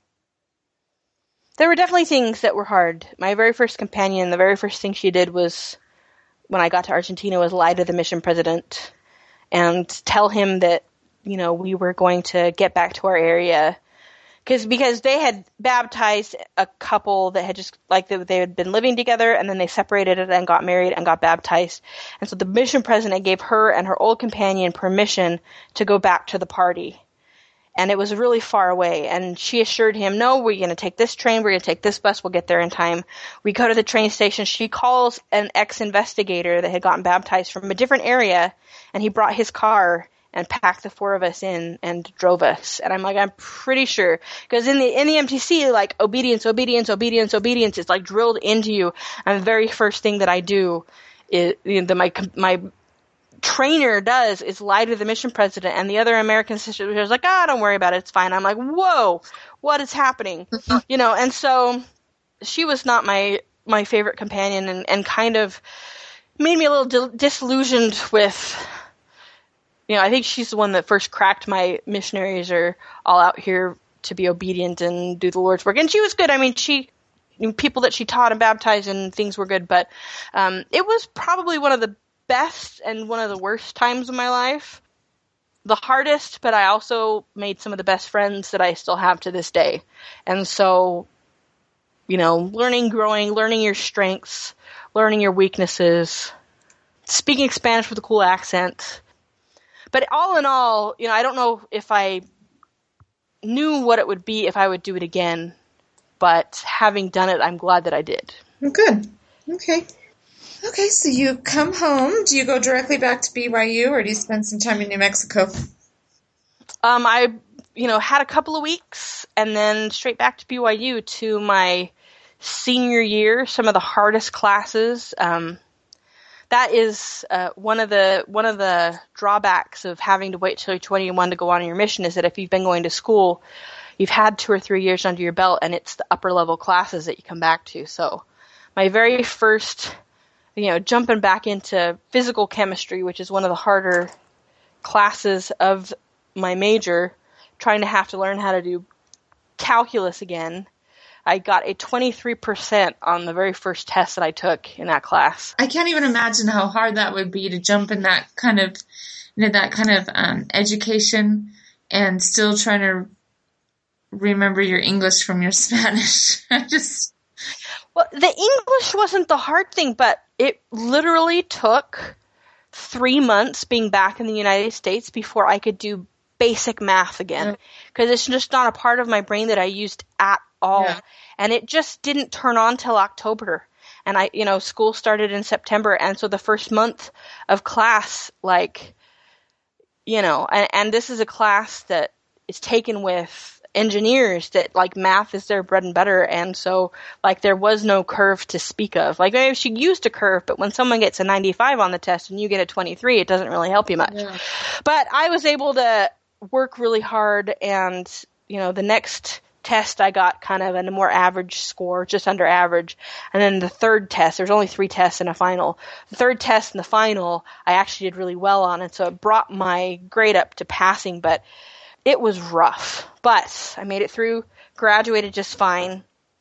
there were definitely things that were hard. My very first companion, the very first thing she did was, when I got to Argentina, was lie to the mission president and tell him that, you know, we were going to get back to our area. Cause, because they had baptized a couple that had just, like, they, they had been living together, and then they separated and got married and got baptized. And so the mission president gave her and her old companion permission to go back to the party. And it was really far away. And she assured him, no, we're going to take this train, we're going to take this bus, we'll get there in time. We go to the train station. She calls an ex-investigator that had gotten baptized from a different area, and he brought his car and packed the four of us in and drove us. And I'm like, I'm pretty sure. Because in the in the M T C, like, obedience, obedience, obedience, obedience is like drilled into you. And the very first thing that I do is, you know, the, my my trainer does is lie to the mission president. And the other American sister was like, ah, oh, don't worry about it, it's fine. I'm like, whoa, what is happening? You know, and so she was not my my favorite companion, and, and kind of made me a little di- disillusioned with, you know, I think she's the one that first cracked my missionaries are all out here to be obedient and do the Lord's work. And she was good. I mean, she, people that she taught and baptized and things were good, but um, it was probably one of the best and one of the worst times of my life. The hardest, but I also made some of the best friends that I still have to this day. And so, you know, learning, growing, learning your strengths, learning your weaknesses, speaking Spanish with a cool accent. But all in all, you know, I don't know if I knew what it would be if I would do it again, but having done it, I'm glad that I did. Good. Okay. Okay, so you come home. Do you go directly back to B Y U, or do you spend some time in New Mexico? Um, I, you know, had a couple of weeks and then straight back to B Y U to my senior year, some of the hardest classes. Um, that is uh, one of the one of the drawbacks of having to wait till you're twenty-one to go on your mission, is that if you've been going to school, you've had two or three years under your belt, and it's the upper level classes that you come back to. So my very first, you know, jumping back into physical chemistry, which is one of the harder classes of my major, trying to have to learn how to do calculus again. I got a twenty-three percent on the very first test that I took in that class. I can't even imagine how hard that would be to jump in that kind of, you know, that kind of um, education and still trying to remember your English from your Spanish. I just... Well, the English wasn't the hard thing, but it literally took three months being back in the United States before I could do basic math again, because yeah. it's just not a part of my brain that I used at all. Yeah. And it just didn't turn on till October. And I, you know, school started in September. And so the first month of class, like, you know, and, and this is a class that is taken with engineers that, like, math is their bread and butter. And so, like, there was no curve to speak of. Like, maybe she used a curve, but when someone gets a ninety-five on the test and you get a twenty-three, it doesn't really help you much. Yeah. But I was able to work really hard, and, you know, the next test I got kind of a more average score, just under average. And then the third test, there's only three tests in a final. The third test and the final, I actually did really well on, and so it brought my grade up to passing, but it was rough. But I made it through, graduated just fine.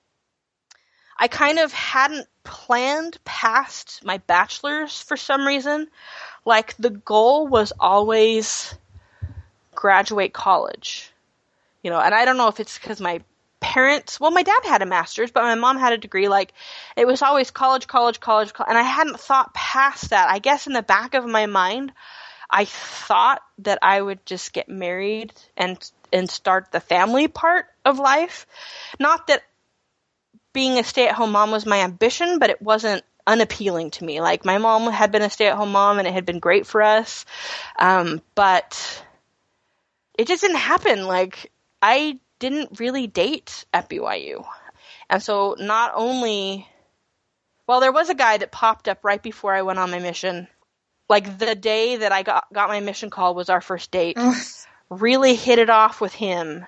I kind of hadn't planned past my bachelor's for some reason. Like, the goal was always graduate college. You know, and I don't know if it's because my parents, well, my dad had a master's, but my mom had a degree. Like, it was always college, college, college, college, and I hadn't thought past that. I guess in the back of my mind, I thought that I would just get married and and start the family part of life. Not that being a stay-at-home mom was my ambition, but it wasn't unappealing to me. Like, my mom had been a stay-at-home mom, and it had been great for us, um, but it just didn't happen. Like, I didn't really date at B Y U. And so not only, well, there was a guy that popped up right before I went on my mission. Like, the day that I got, got my mission call was our first date. Really hit it off with him.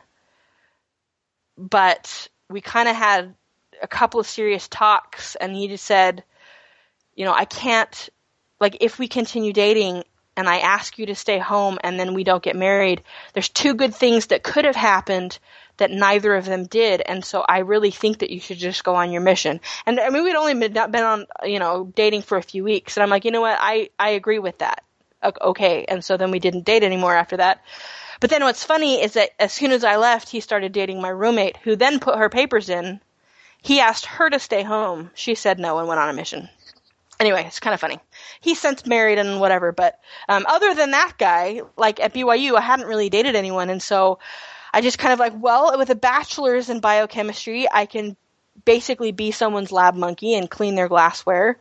But we kind of had a couple of serious talks, and he just said, you know, I can't, like, if we continue dating and I ask you to stay home and then we don't get married, there's two good things that could have happened that neither of them did. And so I really think that you should just go on your mission. And I mean, we'd only been, been on, you know, dating for a few weeks. And I'm like, you know what? I, I agree with that. Okay. And so then we didn't date anymore after that. But then what's funny is that as soon as I left, he started dating my roommate, who then put her papers in. He asked her to stay home. She said no and went on a mission. Anyway, it's kind of funny. He's since married and whatever, but um, other than that guy, like, at B Y U, I hadn't really dated anyone, and so I just kind of like, well, with a bachelor's in biochemistry, I can basically be someone's lab monkey and clean their glassware,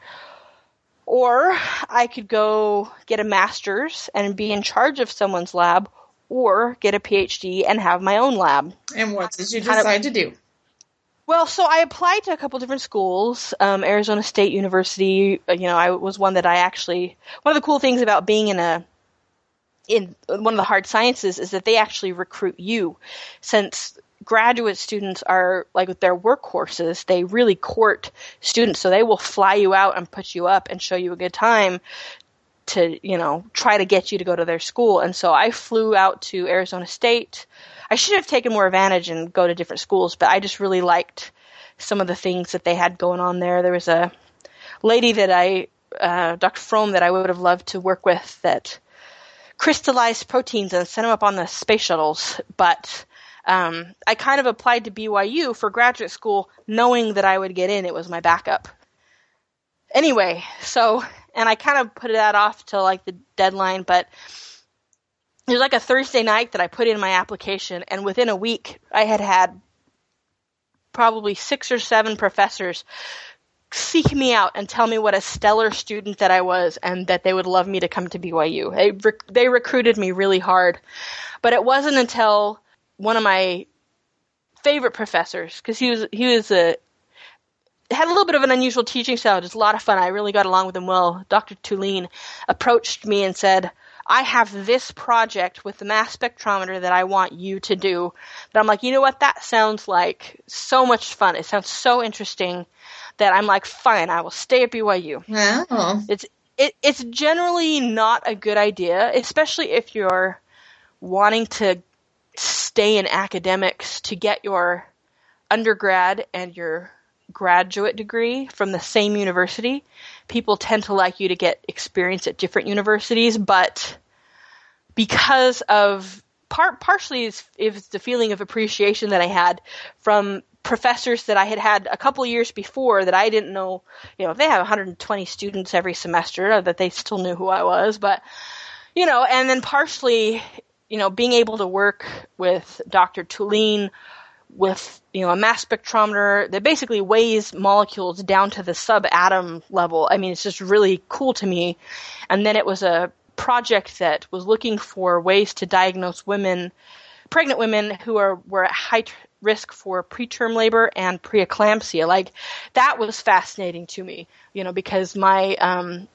or I could go get a master's and be in charge of someone's lab, or get a P H D and have my own lab. And what did you decide kind of, to do? Well, so I applied to a couple different schools. Um, Arizona State University, you know, I was one that I actually, one of the cool things about being in a, in one of the hard sciences is that they actually recruit you. Since graduate students are, like, with their workhorses, they really court students. So they will fly you out and put you up and show you a good time to, you know, try to get you to go to their school. And so I flew out to Arizona State. I should have taken more advantage and go to different schools, but I just really liked some of the things that they had going on there. There was a lady that I, uh, Doctor Fromm, that I would have loved to work with that crystallized proteins and sent them up on the space shuttles. But um, I kind of applied to B Y U for graduate school knowing that I would get in. It was my backup. Anyway, so, and I kind of put that off till, like, the deadline, but it was like a Thursday night that I put in my application, and within a week, I had had probably six or seven professors seek me out and tell me what a stellar student that I was and that they would love me to come to B Y U. They, rec- they recruited me really hard. But it wasn't until one of my favorite professors, because he was, he was a, had a little bit of an unusual teaching style, just a lot of fun. I really got along with him well. Doctor Tulin approached me and said, I have this project with the mass spectrometer that I want you to do. But I'm like, you know what? That sounds like so much fun. It sounds so interesting that I'm like, fine, I will stay at B Y U. Wow. It's it, it's generally not a good idea, especially if you're wanting to stay in academics to get your undergrad and your graduate degree from the same university. People tend to like you to get experience at different universities, but because of part partially is, is the feeling of appreciation that I had from professors that I had had a couple years before that I didn't know, you know, they have one hundred twenty students every semester, that they still knew who I was, but, you know, and then partially, you know, being able to work with Doctor Tulin with, you know, a mass spectrometer that basically weighs molecules down to the subatom level. I mean, it's just really cool to me. And then it was a project that was looking for ways to diagnose women, pregnant women who are were at high t- risk for preterm labor and preeclampsia. Like, that was fascinating to me, you know, because my um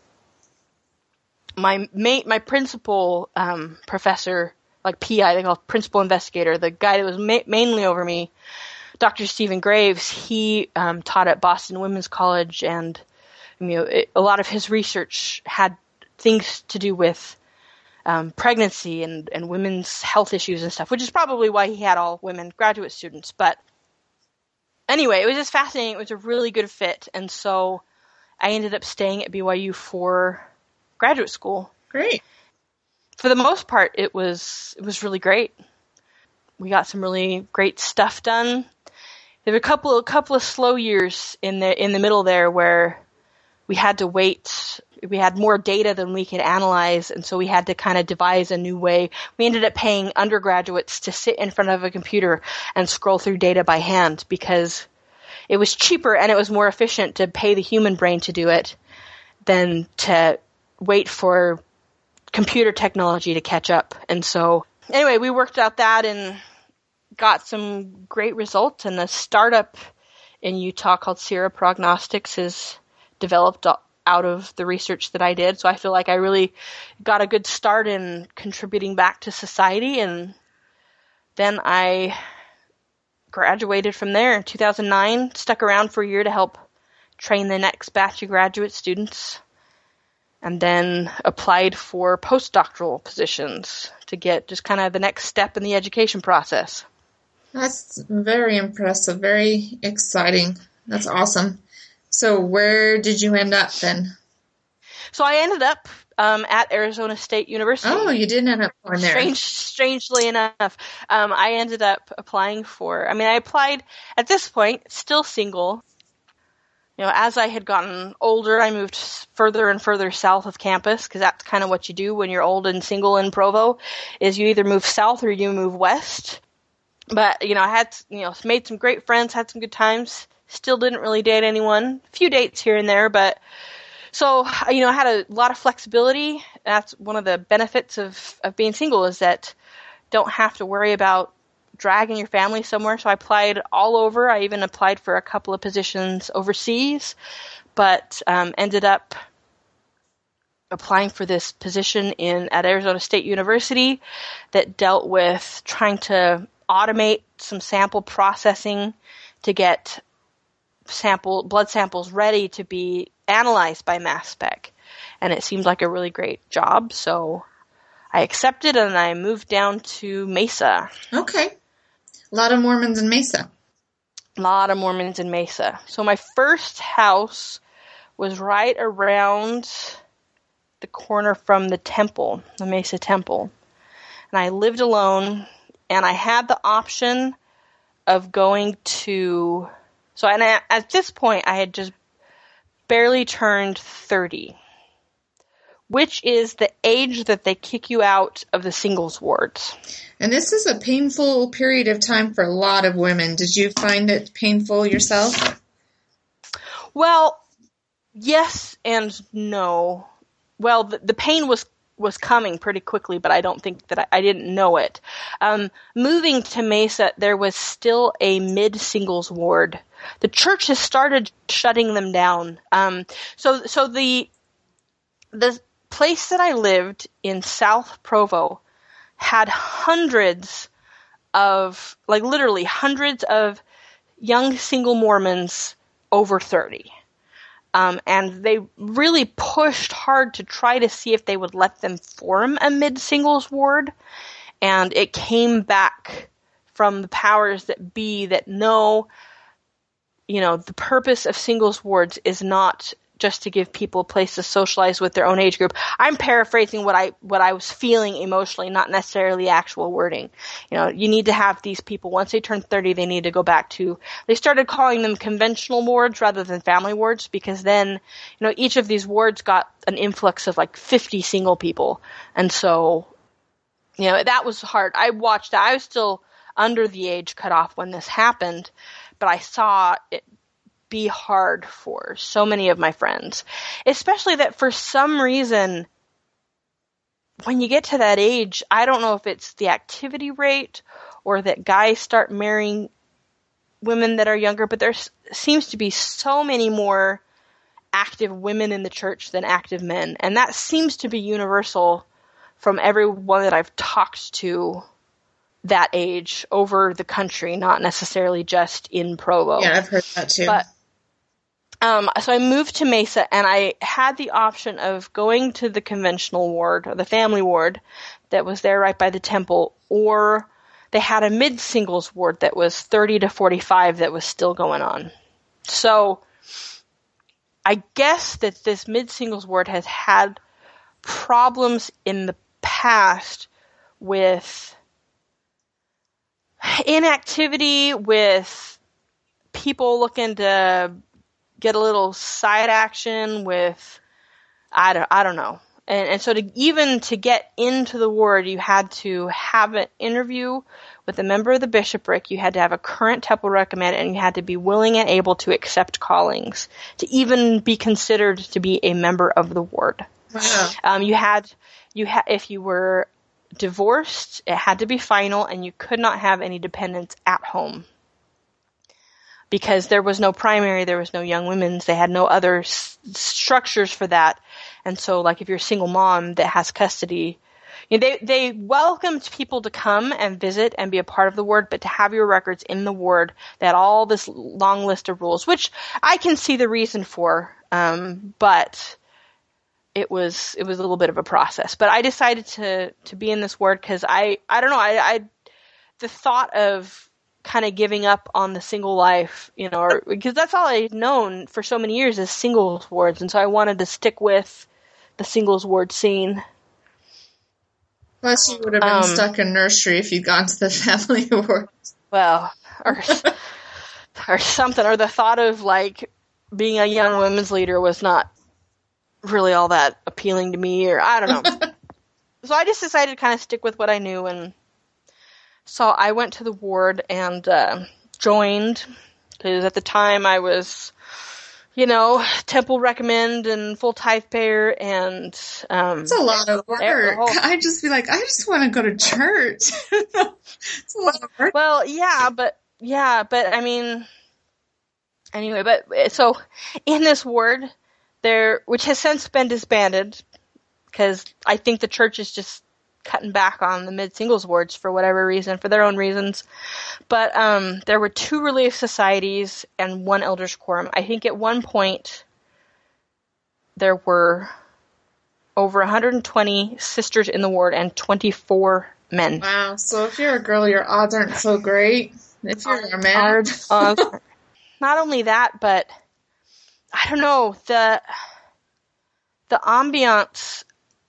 my ma- my principal um professor, like P I, they call it principal investigator, the guy that was ma- mainly over me, Doctor Stephen Graves, he um, taught at Boston Women's College, and you know, it, a lot of his research had things to do with um, pregnancy and, and women's health issues and stuff, which is probably why he had all women graduate students. But anyway, it was just fascinating. It was a really good fit, and so I ended up staying at B Y U for graduate school. Great. For the most part, it was it was really great. We got some really great stuff done. There were a couple a couple of slow years in the in the middle there where we had to wait. We had more data than we could analyze, and so we had to kind of devise a new way. We ended up paying undergraduates to sit in front of a computer and scroll through data by hand because it was cheaper and it was more efficient to pay the human brain to do it than to wait for computer technology to catch up. And so anyway, we worked out that and got some great results, and a startup in Utah called Sierra Prognostics is developed out of the research that I did. So I feel like I really got a good start in contributing back to society, and then I graduated from there in two thousand nine, stuck around for a year to help train the next batch of graduate students, and then applied for postdoctoral positions to get just kind of the next step in the education process. That's very impressive, very exciting. That's awesome. So where did you end up then? So I ended up um, at Arizona State University. Oh, you did end up going there. Strange, strangely enough, um, I ended up applying for, I mean, I applied at this point, still single. You know, as I had gotten older, I moved further and further south of campus, because that's kind of what you do when you're old and single in Provo, is you either move south or you move west. But, you know, I had, you know, made some great friends, had some good times, still didn't really date anyone, a few dates here and there, but so, you know, I had a lot of flexibility. That's one of the benefits of, of being single, is that don't have to worry about dragging your family somewhere. So I applied all over. I even applied for a couple of positions overseas, but um, ended up applying for this position in at Arizona State University that dealt with trying to automate some sample processing to get sample blood samples ready to be analyzed by mass spec. And it seemed like a really great job, so I accepted and I moved down to Mesa. Okay. A lot of Mormons in Mesa. A lot of Mormons in Mesa. So my first house was right around the corner from the temple, the Mesa Temple. And I lived alone, and I had the option of going to, so and I, at this point I had just barely turned thirty, which is the age that they kick you out of the singles wards. And this is a painful period of time for a lot of women. Did you find it painful yourself? Well, Yes and no. Well, the, the pain was was coming pretty quickly, but I don't think that I, I didn't know it. Um, moving to Mesa, there was still a mid-singles ward. The church has started shutting them down. Um, so, so the the place that I lived in South Provo had hundreds of, like literally hundreds of young single Mormons over thirty. Um, and they really pushed hard to try to see if they would let them form a mid-singles ward. And it came back from the powers that be that no, you know, the purpose of singles wards is not just to give people a place to socialize with their own age group. I'm paraphrasing what I what I was feeling emotionally, not necessarily actual wording. You know, you need to have these people, once they turn thirty, they need to go back to, they started calling them conventional wards rather than family wards, because then, you know, each of these wards got an influx of like fifty single people. And so, you know, that was hard. I watched that. I was still under the age cutoff when this happened, but I saw it be hard for so many of my friends, especially that for some reason, when you get to that age, I don't know if it's the activity rate or that guys start marrying women that are younger, but there seems to be so many more active women in the church than active men. And that seems to be universal from everyone that I've talked to that age over the country, not necessarily just in Provo. Yeah, I've heard that too. But Um, so I moved to Mesa, and I had the option of going to the conventional ward, or the family ward, that was there right by the temple, or they had a mid-singles ward that was thirty to forty-five that was still going on. So I guess that this mid-singles ward has had problems in the past with inactivity, with people looking to get a little side action with, I don't, I don't know. And, and so to even to get into the ward, you had to have an interview with a member of the bishopric. You had to have a current temple recommend, and you had to be willing and able to accept callings to even be considered to be a member of the ward. Wow. Um, you had, you had, if you were divorced, it had to be final, and you could not have any dependents at home. Because there was no primary, there was no young women's, they had no other s- structures for that. And so, like, if you're a single mom that has custody, you know, they, they welcomed people to come and visit and be a part of the ward, but to have your records in the ward, they had all this long list of rules, which I can see the reason for, um, but it was, it was a little bit of a process. But I decided to, to be in this ward because I, I don't know, I, I, the thought of kind of giving up on the single life, you know, or, because that's all I'd known for so many years is singles wards, and so I wanted to stick with the singles ward scene. Plus, you would have been Um, stuck in nursery if you'd gone to the family ward. Well, or or something, or the thought of like being a young women's leader was not really all that appealing to me, or I don't know. So I just decided to kind of stick with what I knew, and so I went to the ward and uh, joined, because at the time I was, you know, temple recommend and full tithe payer, and um, It's a lot of work. whole, I'd just be like, I just want to go to church. It's a lot of work. Well, yeah, but yeah, but I mean, anyway, but so in this ward there, which has since been disbanded, because I think the church is just cutting back on the mid-singles wards for whatever reason, for their own reasons. But um, there were two relief societies and one elders quorum. I think at one point there were over one hundred twenty sisters in the ward and twenty-four men. Wow. So if you're a girl, your odds aren't so great. If you're a man. Odds, odds. Not only that, but I don't know, the the ambiance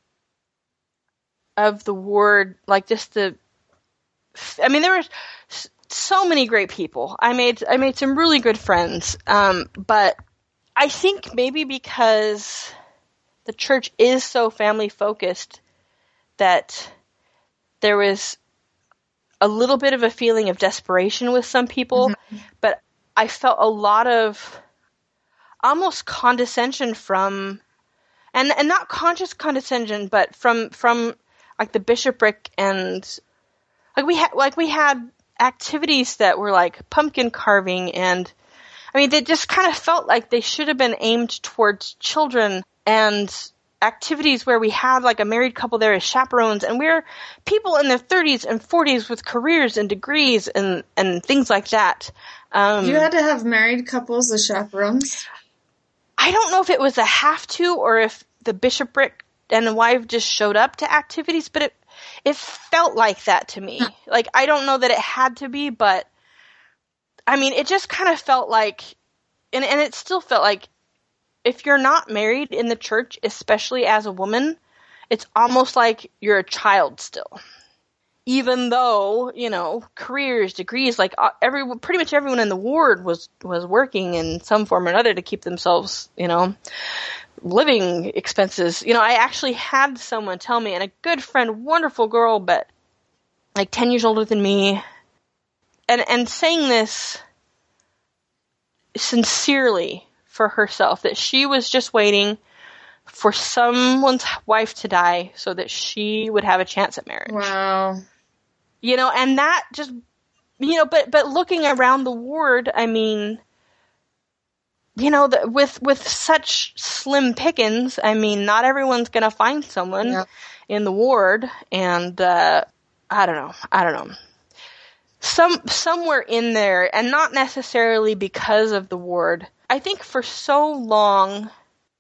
of the ward, like just the, I mean, there were so many great people. I made, I made some really good friends. Um, but I think maybe because the church is so family focused that there was a little bit of a feeling of desperation with some people, mm-hmm. but I felt a lot of, almost condescension from, and and not conscious condescension, but from from like the bishopric, and like we had like we had activities that were like pumpkin carving, and I mean they just kind of felt like they should have been aimed towards children, and activities where we had like a married couple there as chaperones, and we're people in their thirties and forties with careers and degrees and and things like that. Um, you had to have married couples as chaperones? I don't know if it was a have to or if the bishopric and the wife just showed up to activities, but it it felt like that to me. Like, I don't know that it had to be, but I mean, it just kind of felt like, and, and it still felt like, if you're not married in the church, especially as a woman, it's almost like you're a child still. Even though, you know, careers, degrees, like every, pretty much everyone in the ward was, was working in some form or another to keep themselves, you know, living expenses. You know, I actually had someone tell me, and a good friend, wonderful girl, but like ten years older than me, and, and saying this sincerely for herself, that she was just waiting for someone's wife to die so that she would have a chance at marriage. Wow. You know, and that just, you know, but, but looking around the ward, I mean, you know, the, with, with such slim pickings, I mean, not everyone's going to find someone yeah. in the ward, and, uh, I don't know, I don't know. Some, somewhere in there, and not necessarily because of the ward, I think for so long,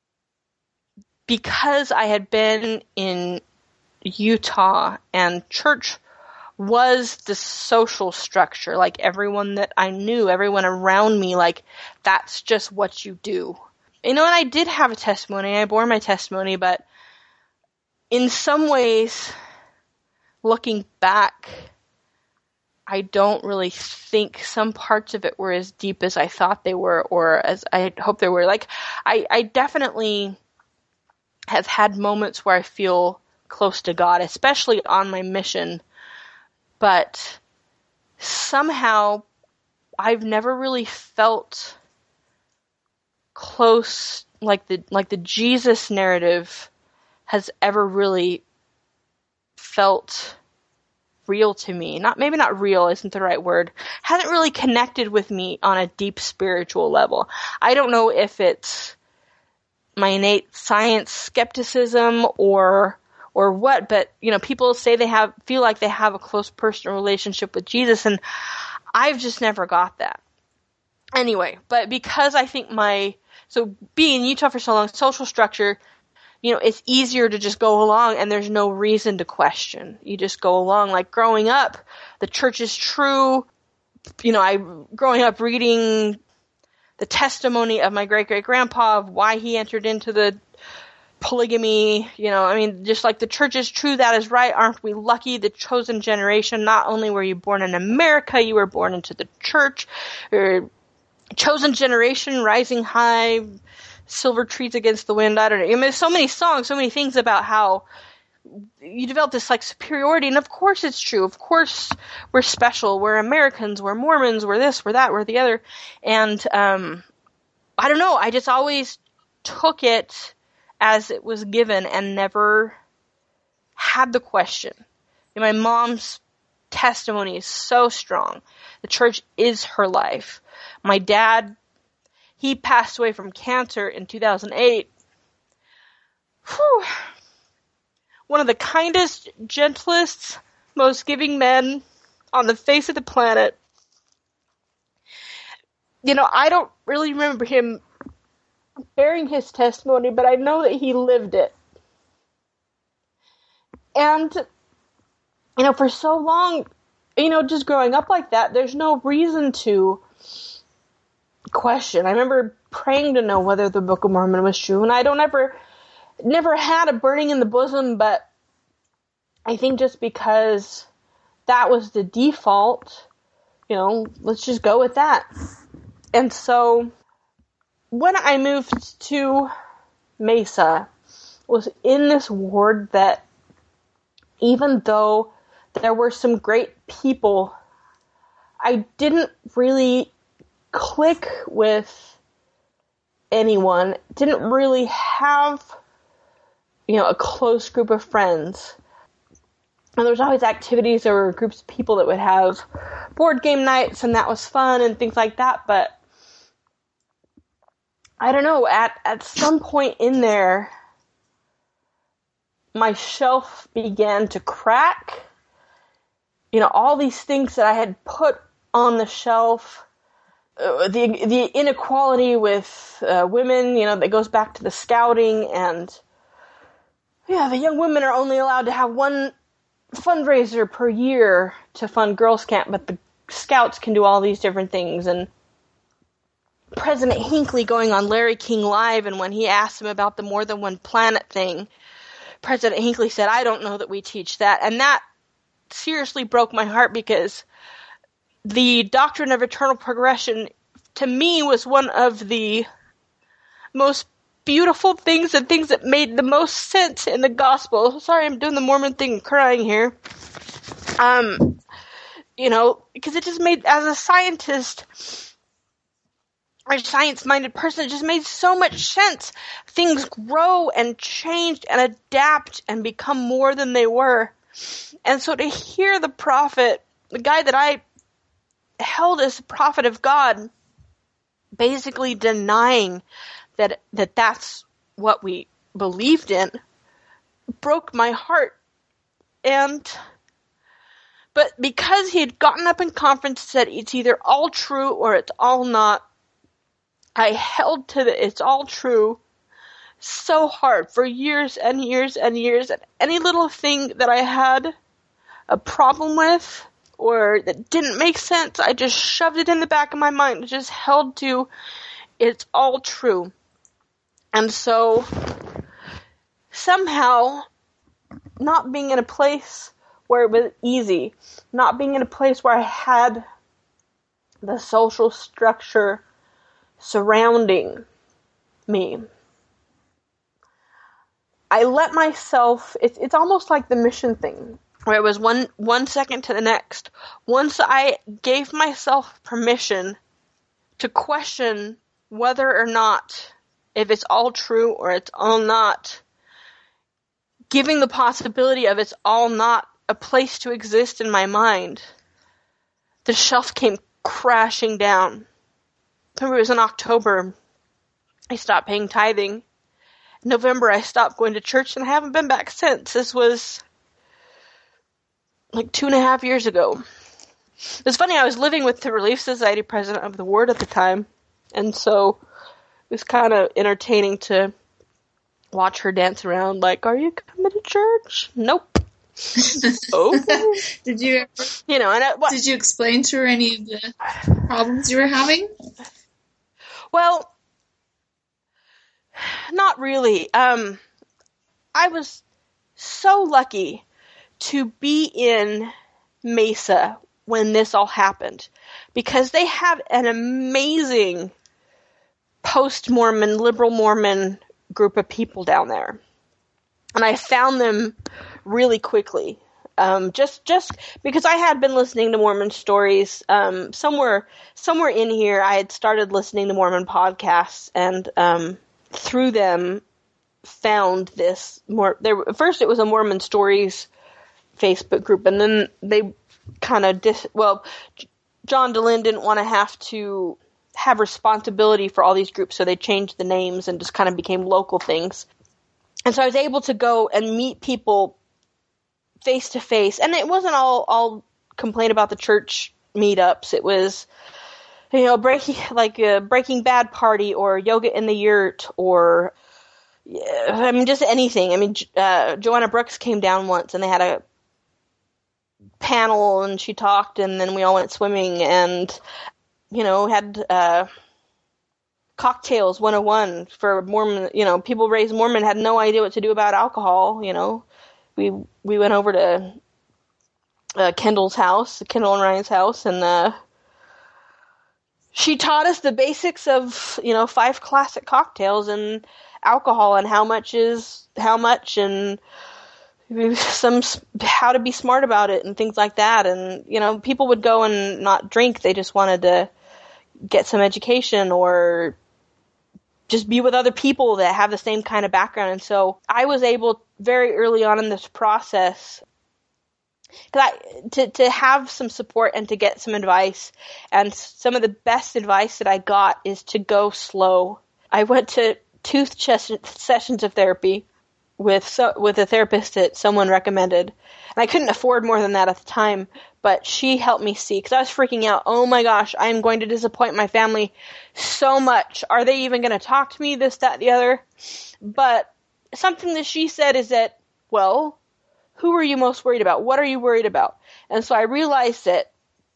because I had been in Utah and church was the social structure, like everyone that I knew, everyone around me, like that's just what you do. You know, and I did have a testimony, I bore my testimony, but in some ways, looking back, I don't really think some parts of it were as deep as I thought they were, or as I hoped they were. Like, I, I definitely have had moments where I feel close to God, especially on my mission, but somehow I've never really felt close, like the, like the Jesus narrative has ever really felt real to me. Not, maybe not real isn't the right word. Hasn't really connected with me on a deep spiritual level. I don't know if it's my innate science skepticism or or what, but you know, people say they have feel like they have a close personal relationship with Jesus, and I've just never got that. Anyway, but because I think my so being in Utah for so long, social structure, you know, it's easier to just go along and there's no reason to question. You just go along. Like growing up, the church is true. You know, I growing up reading the testimony of my great-great-grandpa of why he entered into the polygamy, you know, I mean, just like the church is true, that is right. Aren't we lucky, the chosen generation? Not only were you born in America, you were born into the church. Or chosen generation, rising high, silver trees against the wind. I don't know. I mean, there's so many songs, so many things about how you develop this like superiority, and of course it's true. Of course we're special. We're Americans. We're Mormons. We're this. We're that. We're the other. And um, I don't know. I just always took it as it was given and never had the question. And my mom's testimony is so strong. The church is her life. My dad, he passed away from cancer in two thousand eight. Whew. One of the kindest, gentlest, most giving men on the face of the planet. You know, I don't really remember him bearing his testimony, but I know that he lived it. And, you know, for so long, you know, just growing up like that, there's no reason to question. I remember praying to know whether the Book of Mormon was true, and I don't ever, never had a burning in the bosom, but I think just because that was the default, you know, let's just go with that. And so when I moved to Mesa, was in this ward that even though there were some great people, I didn't really click with anyone, didn't really have, you know, a close group of friends. And there was always activities, there were groups of people that would have board game nights, and that was fun and things like that, but I don't know, at, at some point in there, my shelf began to crack. You know, all these things that I had put on the shelf, uh, the the inequality with uh, women, you know, that goes back to the scouting, and yeah, the young women are only allowed to have one fundraiser per year to fund Girls Camp, but the scouts can do all these different things, and President Hinckley going on Larry King Live, and when he asked him about the More Than One Planet thing, President Hinckley said, I don't know that we teach that. And that seriously broke my heart, because the doctrine of eternal progression, to me, was one of the most beautiful things and things that made the most sense in the gospel. Sorry, I'm doing the Mormon thing and crying here. Um, you know, because it just made, as a scientist, or science-minded person, it just made so much sense. Things grow and change and adapt and become more than they were. And so to hear the prophet, the guy that I held as the prophet of God, basically denying that that that's what we believed in, broke my heart. And but because he had gotten up in conference and said it's either all true or it's all not, I held to the it's all true so hard for years and years and years. And any little thing that I had a problem with or that didn't make sense, I just shoved it in the back of my mind. Just held to it's all true. And so somehow, not being in a place where it was easy, not being in a place where I had the social structure surrounding me, I let myself, it's it's almost like the mission thing, where it was one, one second to the next. Once I gave myself permission to question whether or not, if it's all true or it's all not, giving the possibility of it's all not a place to exist in my mind, the shelf came crashing down. I remember it was in October, I stopped paying tithing. In November, I stopped going to church, and I haven't been back since. This was like two and a half years ago. It's funny, I was living with the Relief Society president of the Word at the time, and so it was kind of entertaining to watch her dance around like, are you coming to church? Nope. Oh. Did you ever, you know, and I, what, did you explain to her any of the problems you were having? Well, not really. Um, I was so lucky to be in Mesa when this all happened, because they have an amazing post-Mormon, liberal Mormon group of people down there. And I found them really quickly. Um, just, just because I had been listening to Mormon stories, um, somewhere, somewhere in here, I had started listening to Mormon podcasts, and, um, through them found this more, there, first it was a Mormon Stories Facebook group, and then they kind of dis, well, John DeLynn didn't want to have to have responsibility for all these groups, so they changed the names and just kind of became local things. And so I was able to go and meet people face to face, and it wasn't all all complain about the church meetups. It was, you know, breaking like a Breaking Bad party or yoga in the yurt, or I mean, just anything. I mean, uh, Joanna Brooks came down once, and they had a panel, and she talked, and then we all went swimming, and you know, had uh, cocktails one oh one for Mormon. You know, people raised Mormon had no idea what to do about alcohol. You know. We we went over to uh, Kendall's house, Kendall and Ryan's house, and uh, she taught us the basics of, you know, five classic cocktails and alcohol and how much is how much and some how to be smart about it and things like that. And, you know, people would go and not drink. They just wanted to get some education or just be with other people that have the same kind of background. And so I was able very early on in this process I, to, to have some support and to get some advice. And some of the best advice that I got is to go slow. I went to two sessions of therapy with so, with a therapist that someone recommended. And I couldn't afford more than that at the time, but she helped me see, because I was freaking out. Oh my gosh, I'm going to disappoint my family so much. Are they even going to talk to me, this, that, the other? But something that she said is that, well, who are you most worried about? What are you worried about? And so I realized that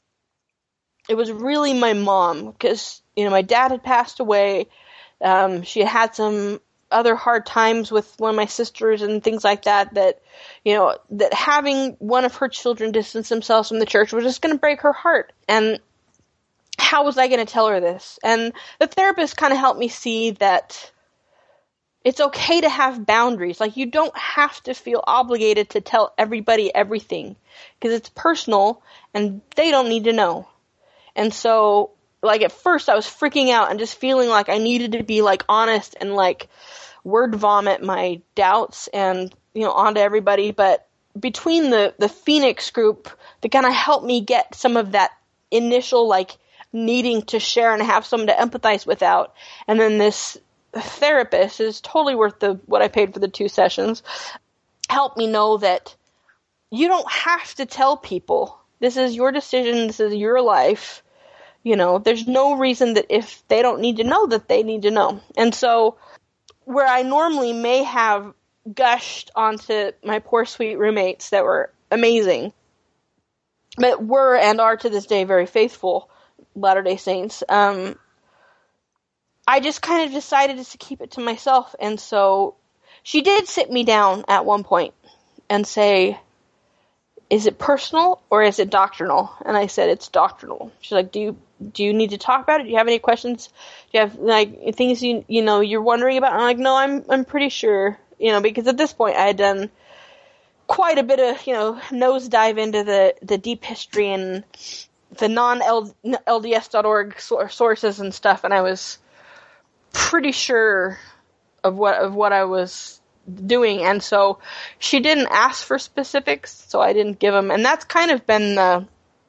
it was really my mom, because, you know, my dad had passed away. Um, she had had some other hard times with one of my sisters and things like that, that, you know, that having one of her children distance themselves from the church was just going to break her heart. And how was I going to tell her this? And the therapist kind of helped me see that it's okay to have boundaries. Like, you don't have to feel obligated to tell everybody everything, because it's personal and they don't need to know. And so, like, at first I was freaking out and just feeling like I needed to be, like, honest and, like, word vomit my doubts and, you know, onto everybody. But between the, the Phoenix group, that kind of helped me get some of that initial, like, needing to share and have someone to empathize without, and then this therapist is totally worth the what I paid for the two sessions, helped me know that you don't have to tell people. This is your decision. This is your life. You know, there's no reason that if they don't need to know, that they need to know. And so where I normally may have gushed onto my poor sweet roommates that were amazing, but were and are to this day very faithful Latter-day Saints, um, I just kind of decided to keep it to myself. And so she did sit me down at one point and say, is it personal or is it doctrinal? And I said, it's doctrinal. She's like, do you, do you need to talk about it? Do you have any questions? Do you have, like, things you, you know, you're wondering about? And I'm like, no, I'm, I'm pretty sure, you know, because at this point I had done quite a bit of, you know, nosedive into the, the deep history and the non-L D S dot org sources and stuff. And I was pretty sure of what, of what I was doing. And so she didn't ask for specifics, so I didn't give them. And that's kind of been the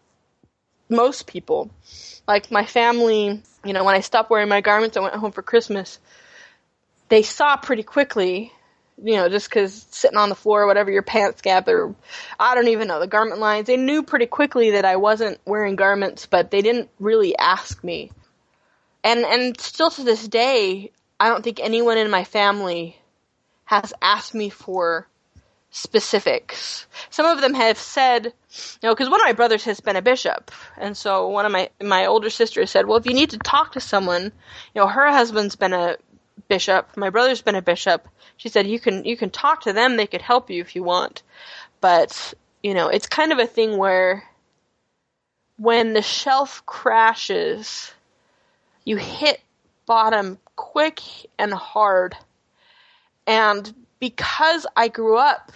most people. Like my family, you know, when I stopped wearing my garments, I went home for Christmas, they saw pretty quickly, you know, just because sitting on the floor or whatever, your pants gap, or I don't even know, the garment lines, they knew pretty quickly that I wasn't wearing garments, but they didn't really ask me. And and still to this day, I don't think anyone in my family has asked me for specifics. Some of them have said, you know, because one of my brothers has been a bishop, and so one of my my older sisters said, well, if you need to talk to someone, you know, her husband's been a bishop, my brother's been a bishop. She said, you can you can talk to them, they could help you if you want. But, you know, it's kind of a thing where when the shelf crashes, you hit bottom quick and hard. And because I grew up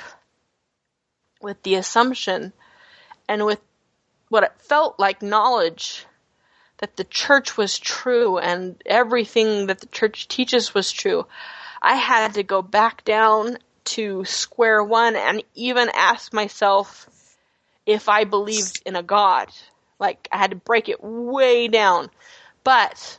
with the assumption and with what it felt like knowledge that the church was true and everything that the church teaches was true, I had to go back down to square one and even ask myself if I believed in a God. Like, I had to break it way down. But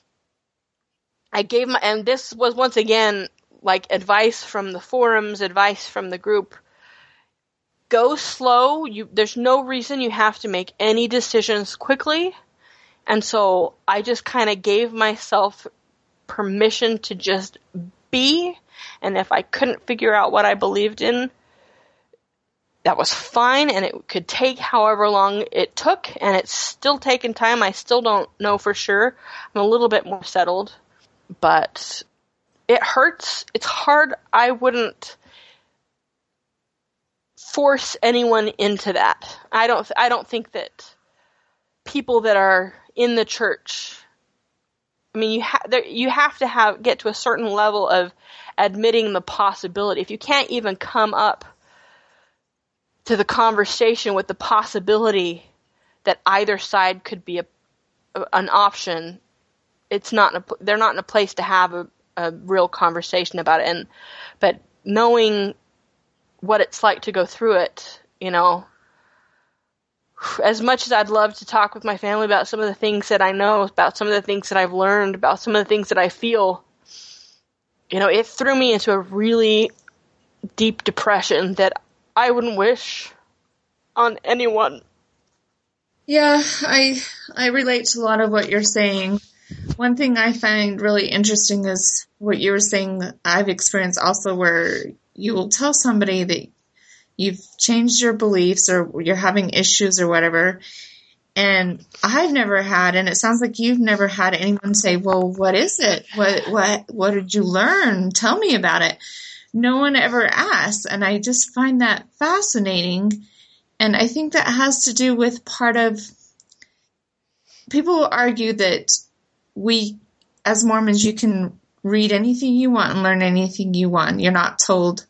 I gave my, and this was once again, like, advice from the forums, advice from the group. Go slow. You, there's no reason you have to make any decisions quickly. And so I just kind of gave myself permission to just be. And if I couldn't figure out what I believed in, that was fine. And it could take however long it took. And it's still taking time. I still don't know for sure. I'm a little bit more settled. But it hurts. It's hard. I wouldn't force anyone into that. I don't. I don't think that people that are in the church, I mean, you have you have to have get to a certain level of admitting the possibility. If you can't even come up to the conversation with the possibility that either side could be a, an option, it's not. In a, they're not in a place to have a, a real conversation about it. And, but knowing what it's like to go through it, you know, as much as I'd love to talk with my family about some of the things that I know, about some of the things that I've learned, about some of the things that I feel, you know, it threw me into a really deep depression that I wouldn't wish on anyone. Yeah, I I relate to a lot of what you're saying. One thing I find really interesting is what you were saying that I've experienced also, where you will tell somebody that you've changed your beliefs or you're having issues or whatever. And I've never had, and it sounds like you've never had anyone say, well, what is it? What, what, what did you learn? Tell me about it. No one ever asks. And I just find that fascinating. And I think that has to do with part of, people will argue that we, as Mormons, you can read anything you want and learn anything you want. You're not told,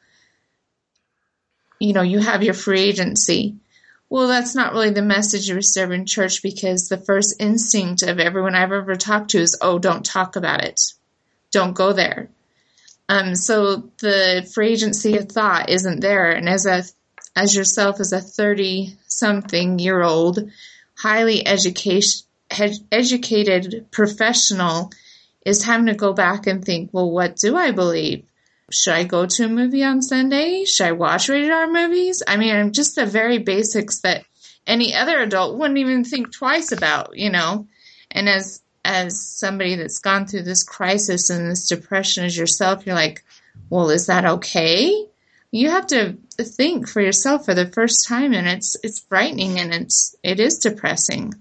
you know, you have your free agency. Well, that's not really the message you receive in church, because the first instinct of everyone I've ever talked to is, oh, don't talk about it. Don't go there. Um, so the free agency of thought isn't there. And as a, as yourself, as a thirty-something year old, highly education, educated professional, is having to go back and think, well, what do I believe? Should I go to a movie on Sunday? Should I watch rated R movies? I mean, just the very basics that any other adult wouldn't even think twice about, you know. And as as somebody that's gone through this crisis and this depression as yourself, you're like, well, is that okay? You have to think for yourself for the first time, and it's it's frightening, and it's it is depressing.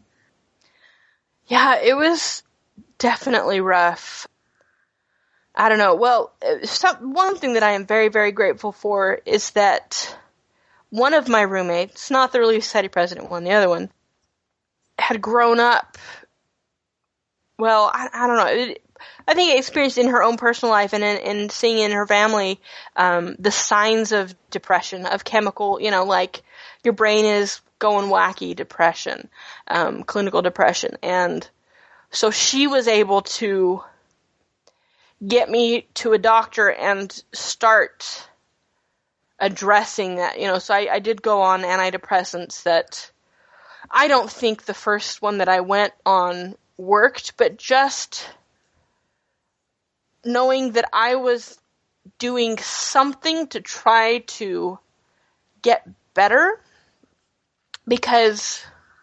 Yeah, it was definitely rough. I don't know. Well, some, one thing that I am very, very grateful for is that one of my roommates, not the Relief Society president one, the other one, had grown up. Well, I, I don't know. It, I think it experienced in her own personal life and in, in seeing in her family um, the signs of depression, of chemical, you know, like your brain is going wacky depression, um, clinical depression. And so she was able to get me to a doctor and start addressing that, you know, so I, I did go on antidepressants that I don't think the first one that I went on worked, but just knowing that I was doing something to try to get better, because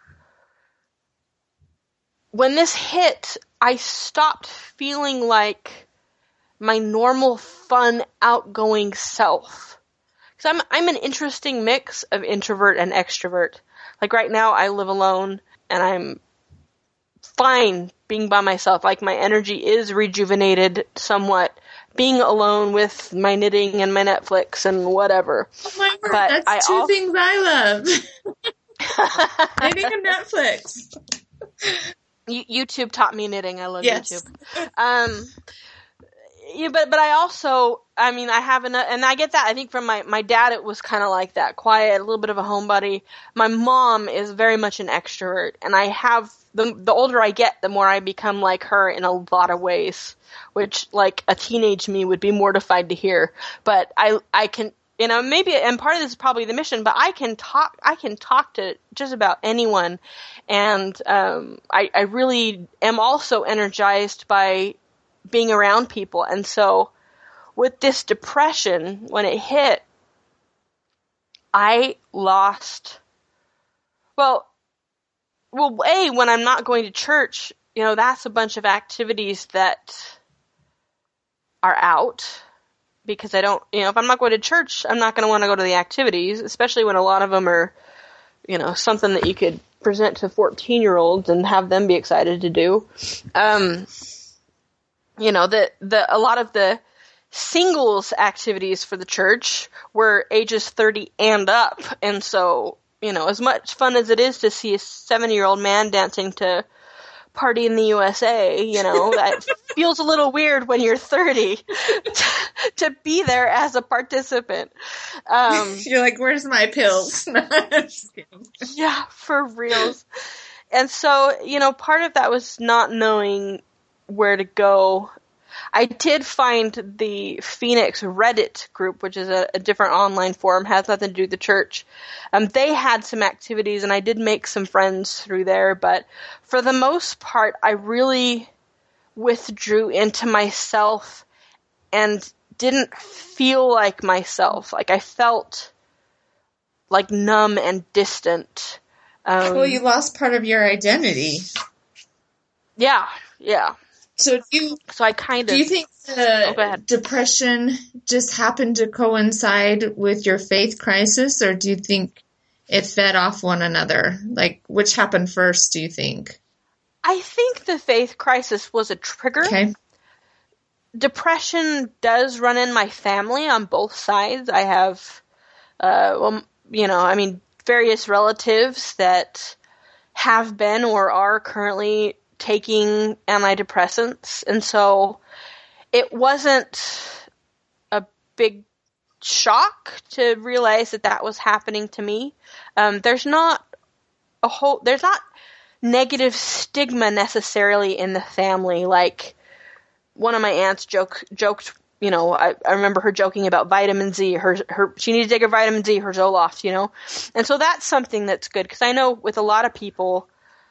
when this hit, I stopped feeling like my normal, fun, outgoing self. Because I'm, I'm an interesting mix of introvert and extrovert. Like right now, I live alone, and I'm fine being by myself. Like my energy is rejuvenated somewhat being alone with my knitting and my Netflix and whatever. Oh my word, but that's I two al- things I love. Knitting and Netflix. YouTube taught me knitting. I love yes. YouTube. Um, yeah, but but I also, I mean, I have enough, and I get that. I think from my my dad, it was kind of like that, quiet, a little bit of a homebody. My mom is very much an extrovert, and I have the the older I get, the more I become like her in a lot of ways, which like a teenage me would be mortified to hear. But I I can. You know, maybe, and part of this is probably the mission, but I can talk, I can talk to just about anyone. And, um, I, I really am also energized by being around people. And so with this depression, when it hit, I lost, well, well, A, when I'm not going to church, you know, that's a bunch of activities that are out. Because I don't, you know, if I'm not going to church, I'm not going to want to go to the activities, especially when a lot of them are, you know, something that you could present to fourteen-year-olds and have them be excited to do. Um, you know, the, the, a lot of the singles activities for the church were ages thirty and up. And so, you know, as much fun as it is to see a seventy-year-old man dancing to Party in the U S A, you know, that feels a little weird when you're thirty to, to be there as a participant. Um, you're like, where's my pills? No, I'm just kidding. Yeah, for reals. And so, you know, part of that was not knowing where to go. I did find the Phoenix Reddit group, which is a, a different online forum, has nothing to do with the church. Um, they had some activities, and I did make some friends through there, but for the most part, I really withdrew into myself and didn't feel like myself. Like, I felt like numb and distant. Um, well, you lost part of your identity. Yeah, yeah. So do you, so I kind of, do you think the oh, depression just happened to coincide with your faith crisis, or do you think it fed off one another? Like, which happened first, do you think? I think the faith crisis was a trigger. Okay. Depression does run in my family on both sides. I have, uh, well, you know, I mean, various relatives that have been or are currently taking antidepressants, and so it wasn't a big shock to realize that that was happening to me. Um, there's not a whole, there's not negative stigma necessarily in the family. Like, one of my aunts joke, joked, you know, I, I remember her joking about vitamin Z, her, her, she needed to take her vitamin Z, her Zoloft, you know? And so that's something that's good, because I know with a lot of people,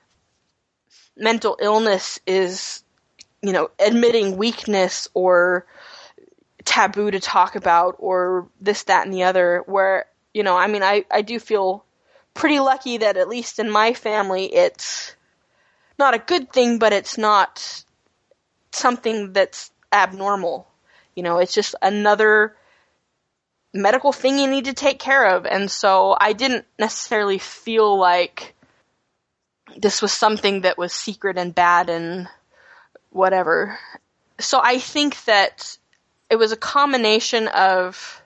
mental illness is, you know, admitting weakness or taboo to talk about or this, that, and the other, where, you know, I mean, I, I do feel pretty lucky that at least in my family, it's not a good thing, but it's not something that's abnormal. You know, it's just another medical thing you need to take care of. And so I didn't necessarily feel like this was something that was secret and bad and whatever. So I think that it was a combination of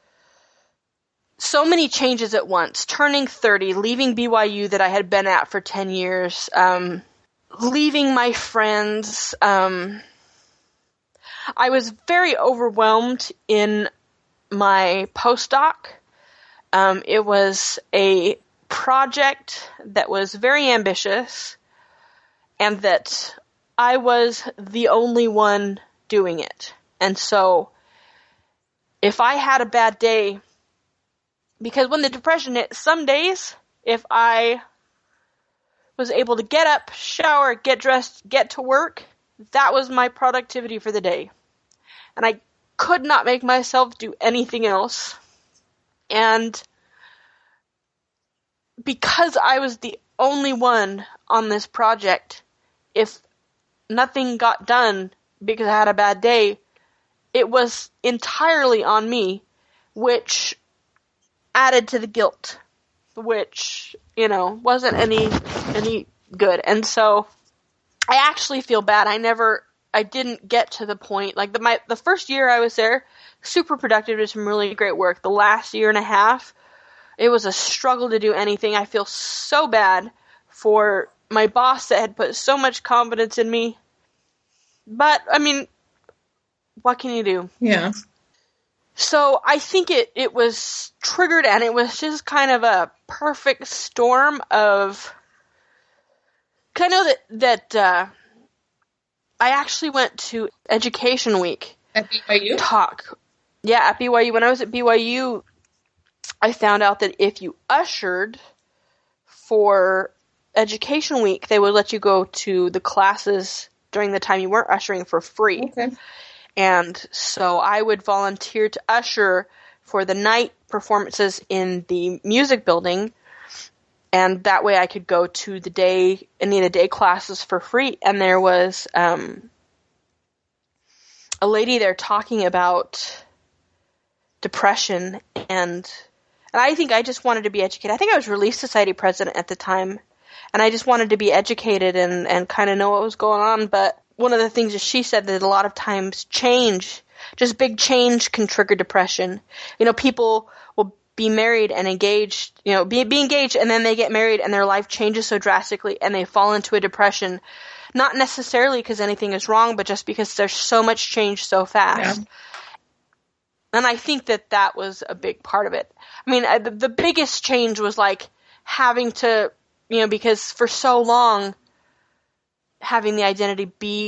so many changes at once. Turning thirty, leaving B Y U that I had been at for ten years, um, leaving my friends. Um, I was very overwhelmed in my postdoc. Um, it was a project that was very ambitious, and that I was the only one doing it. And so if I had a bad day, because when the depression hit, some days, if I was able to get up, shower, get dressed, get to work, that was my productivity for the day. And I could not make myself do anything else. And because I was the only one on this project, if nothing got done because I had a bad day, it was entirely on me, which added to the guilt, which, you know, wasn't any any good. And so I actually feel bad. I never, I didn't get to the point, like the my the first year I was there, super productive, did some really great work. The last year and a half, it was a struggle to do anything. I feel so bad for my boss that had put so much confidence in me. But, I mean, what can you do? Yeah. So I think it, it was triggered, and it was just kind of a perfect storm of, cause I know that, that, uh, I actually went to Education Week. At B Y U? Talk. Yeah, at B Y U. When I was at B Y U, I found out that if you ushered for Education Week, they would let you go to the classes during the time you weren't ushering for free. Okay. And so I would volunteer to usher for the night performances in the music building, and that way I could go to the day, any of the day classes for free. And there was um, a lady there talking about depression, and and I think I just wanted to be educated. I think I was Relief Society president at the time, and I just wanted to be educated and, and kind of know what was going on. But one of the things that she said, that a lot of times change, just big change, can trigger depression. You know, people will be married and engaged, you know, be, be engaged, and then they get married and their life changes so drastically and they fall into a depression, not necessarily because anything is wrong, but just because there's so much change so fast. Yeah. And I think that that was a big part of it. I mean, the, the biggest change was like having to, you know, because for so long, having the identity be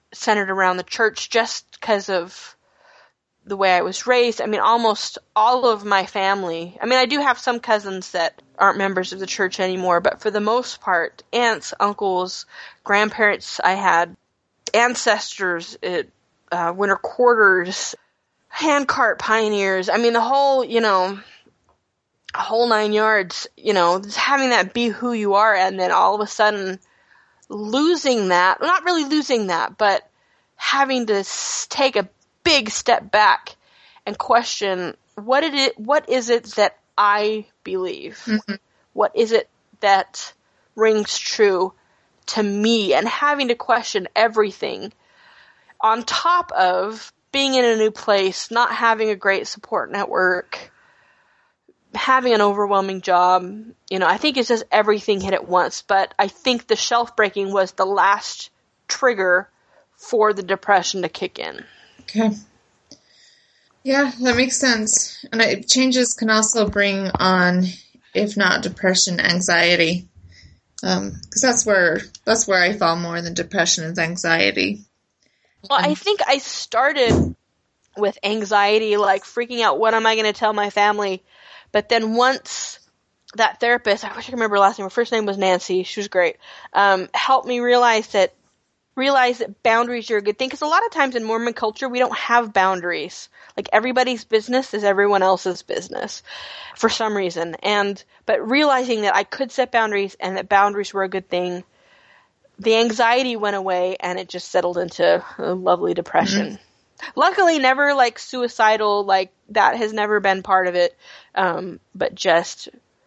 centered around the church just because of the way I was raised. I mean, almost all of my family, I mean, I do have some cousins that aren't members of the church anymore, but for the most part, aunts, uncles, grandparents, I had ancestors at uh, winter quarters, handcart pioneers. I mean, the whole, you know, whole nine yards, you know, just having that be who you are, and then all of a sudden losing that, well, not really losing that, but having to take a big step back and question what it is, what is it that I believe? Mm-hmm. What is it that rings true to me? And having to question everything on top of being in a new place, not having a great support network, having an overwhelming job. You know, I think it's just everything hit at once, but I think the shelf breaking was the last trigger for the depression to kick in. Okay. Yeah, that makes sense. And it, changes can also bring on, if not depression, anxiety. Um, because that's where that's where I fall more than depression is anxiety. Well, um, I think I started with anxiety, like freaking out, what am I going to tell my family? But then once that therapist, I wish I could remember her last name, her first name was Nancy, she was great, um, helped me realize that realize that boundaries are a good thing, because a lot of times in Mormon culture we don't have boundaries. Like, everybody's business is everyone else's business for some reason. And but realizing that I could set boundaries and that boundaries were a good thing, the anxiety went away and it just settled into a lovely depression. Mm-hmm. Luckily, never like suicidal, like that has never been part of it, um, but just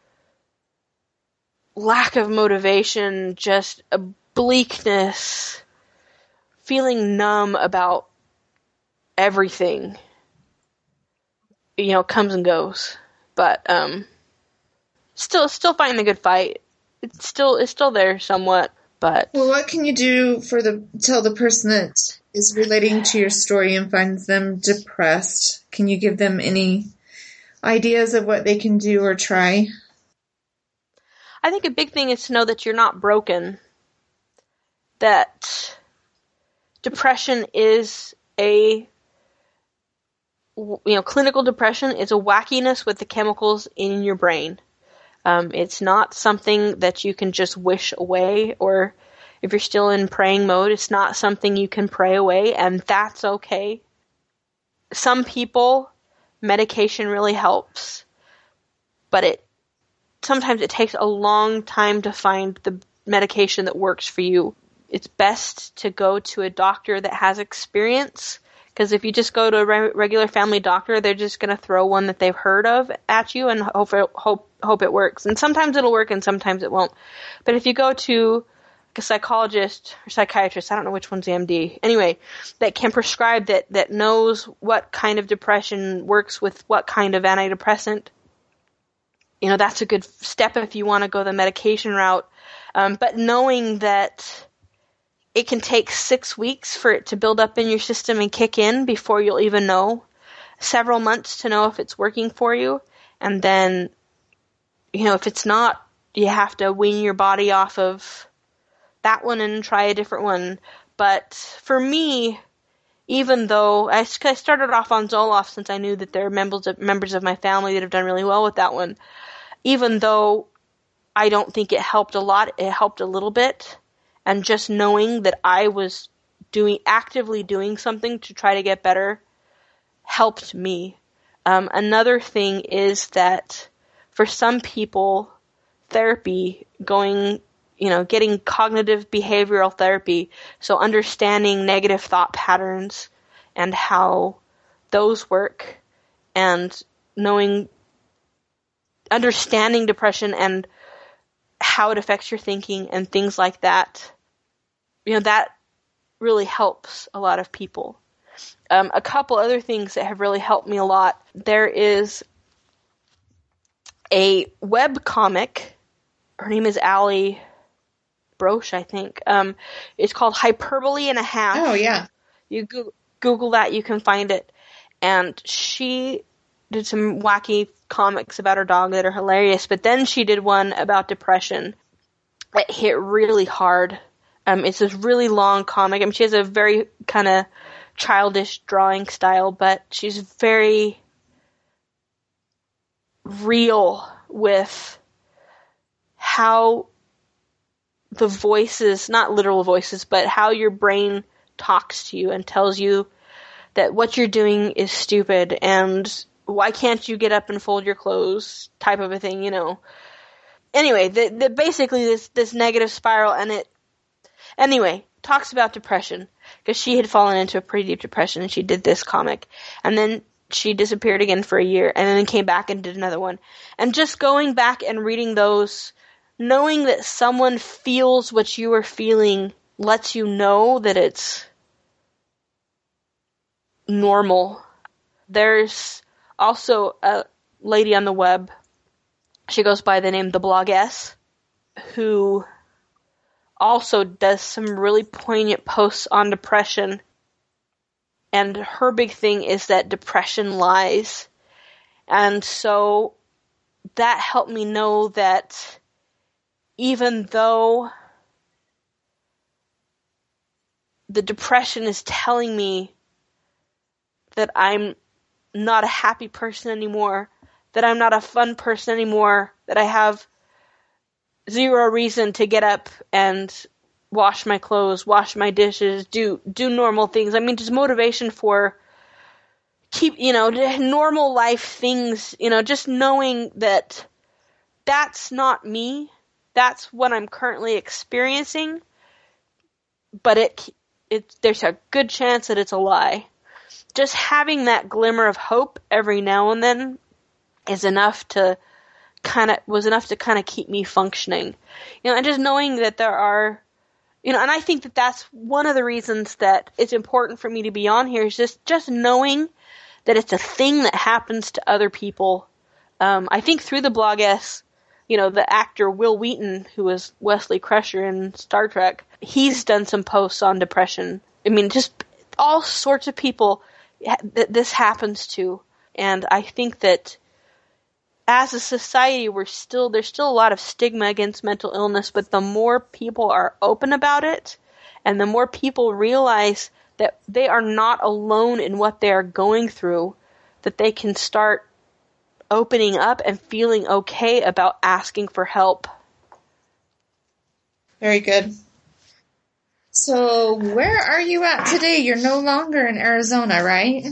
lack of motivation, just a bleakness, feeling numb about everything, you know, comes and goes. But um, still, still fighting a good fight. It's still, it's still there somewhat. But well, what can you do for the tell the person that is relating to your story and finds them depressed? Can you give them any ideas of what they can do or try? I think a big thing is to know that you're not broken. That depression is a, you know, clinical depression is a wackiness with the chemicals in your brain. Um, it's not something that you can just wish away, or if you're still in praying mode, it's not something you can pray away, and that's okay. Some people, medication really helps, but it sometimes it takes a long time to find the medication that works for you. It's best to go to a doctor that has experience, because if you just go to a re- regular family doctor, they're just going to throw one that they've heard of at you and hope it, hope hope it works. And sometimes it'll work and sometimes it won't. But if you go to a psychologist or psychiatrist, I don't know which one's the M D, anyway, that can prescribe, that, that knows what kind of depression works with what kind of antidepressant, you know, that's a good step if you want to go the medication route. Um, but knowing that it can take six weeks for it to build up in your system and kick in before you'll even know, several months to know if it's working for you. And then, you know, if it's not, you have to wean your body off of that one and try a different one. But for me, even though I, I started off on Zoloft, since I knew that there are members of, members of my family that have done really well with that one, even though I don't think it helped a lot, it helped a little bit. And just knowing that I was doing, actively doing something to try to get better helped me. Um, another thing is that for some people, therapy, going, you know, getting cognitive behavioral therapy, so understanding negative thought patterns and how those work, and knowing, understanding depression and how it affects your thinking and things like that, you know, that really helps a lot of people. Um, a couple other things that have really helped me a lot. There is a web comic. Her name is Allie Broche, I think. Um, it's called Hyperbole and a Half. Oh, yeah. You go- Google that, you can find it. And she did some wacky comics about her dog that are hilarious, but then she did one about depression that hit really hard. Um, it's this really long comic. I mean, she has a very kind of childish drawing style, but she's very real with how the voices, not literal voices, but how your brain talks to you and tells you that what you're doing is stupid and why can't you get up and fold your clothes type of a thing, you know. Anyway, the, the, basically this, this negative spiral, and it, anyway, talks about depression, because she had fallen into a pretty deep depression and she did this comic, and then she disappeared again for a year, and then came back and did another one. And just going back and reading those, knowing that someone feels what you are feeling lets you know that it's normal. There's also a lady on the web, she goes by the name The Bloggess, who also does some really poignant posts on depression. And her big thing is that depression lies. And so that helped me know that even though the depression is telling me that I'm not a happy person anymore, that I'm not a fun person anymore, that I have zero reason to get up and wash my clothes, wash my dishes, do do normal things. I mean, just motivation for keep, you know, normal life things, you know, just knowing that that's not me. That's what I'm currently experiencing. But it it there's a good chance that it's a lie. Just having that glimmer of hope every now and then is enough to kind of was enough to kind of keep me functioning. You know, and just knowing that there are, you know, and I think that that's one of the reasons that it's important for me to be on here, is just, just knowing that it's a thing that happens to other people. Um, I think through the Bloggess, you know, the actor Will Wheaton, who was Wesley Crusher in Star Trek, he's done some posts on depression. I mean, just all sorts of people that this happens to. And I think that as a society, we're still, there's still a lot of stigma against mental illness, but the more people are open about it, and the more people realize that they are not alone in what they are going through, that they can start opening up and feeling okay about asking for help. Very good. So, where are you at today? You're no longer in Arizona, right?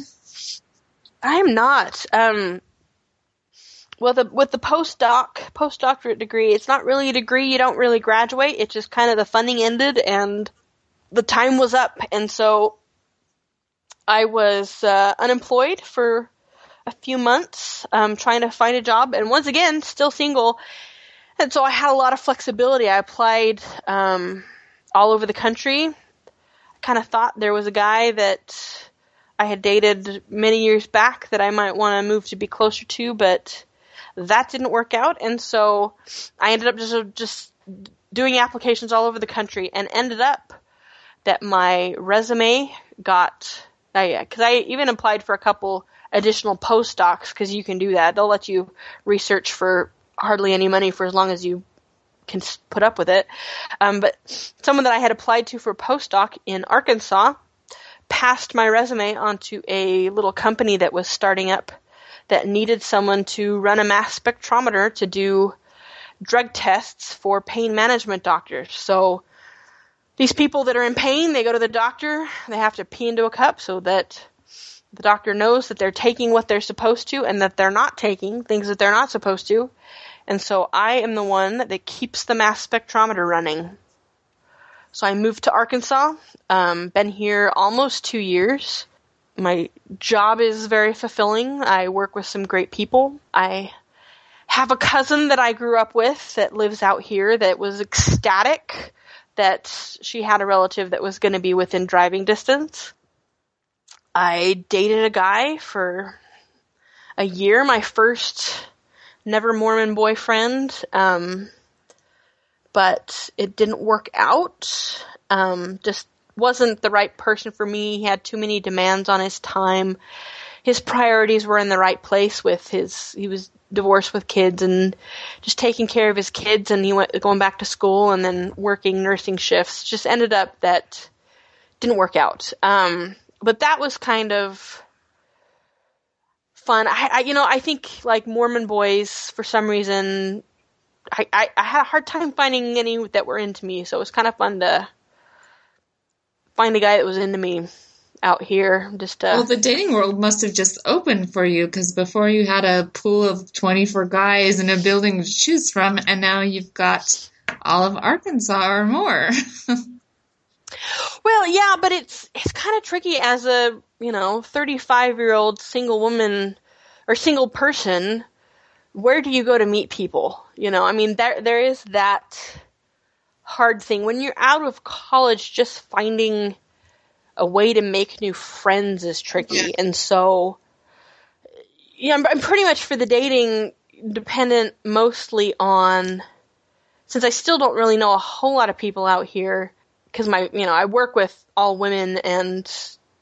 I'm not. Um, well, the, with the postdoc, postdoctorate degree, it's not really a degree. You don't really graduate. It's just kind of the funding ended and the time was up. And so I was uh, unemployed for a few months, um, trying to find a job. And once again, still single. And so I had a lot of flexibility. I applied um, all over the country. I kind of thought there was a guy that I had dated many years back that I might want to move to be closer to, but that didn't work out. And so I ended up just, just doing applications all over the country, and ended up that my resume got, uh, yeah, cause I even applied for a couple additional postdocs, cause you can do that. They'll let you research for hardly any money for as long as you can put up with it. Um, but someone that I had applied to for postdoc in Arkansas passed my resume onto a little company that was starting up that needed someone to run a mass spectrometer to do drug tests for pain management doctors. So these people that are in pain, they go to the doctor, they have to pee into a cup so that the doctor knows that they're taking what they're supposed to and that they're not taking things that they're not supposed to. And so I am the one that keeps the mass spectrometer running. So I moved to Arkansas, um, been here almost two years. My job is very fulfilling. I work with some great people. I have a cousin that I grew up with that lives out here that was ecstatic that she had a relative that was going to be within driving distance. I dated a guy for a year, my first never Mormon boyfriend, um, but it didn't work out. Um, just wasn't the right person for me. He had too many demands on his time. his priorities were in the right place with his, he was divorced with kids and just taking care of his kids, and he went going back to school and then working nursing shifts. Just ended up that didn't work out. Um, but that was kind of fun. I, I, you know, I think like Mormon boys, for some reason, I, I, I had a hard time finding any that were into me. So it was kind of fun to find a guy that was into me out here. Just uh, well, the dating world must have just opened for you, because before you had a pool of twenty-four guys in a building to choose from, and now you've got all of Arkansas or more. Well, yeah, but it's it's kind of tricky as a, you know, thirty-five-year-old single woman or single person. Where do you go to meet people? You know, I mean, there there is that hard thing when you're out of college. Just finding a way to make new friends is tricky. Yeah. And so, yeah, I'm, I'm pretty much for the dating dependent mostly on, since I still don't really know a whole lot of people out here, because my, you know, I work with all women, and,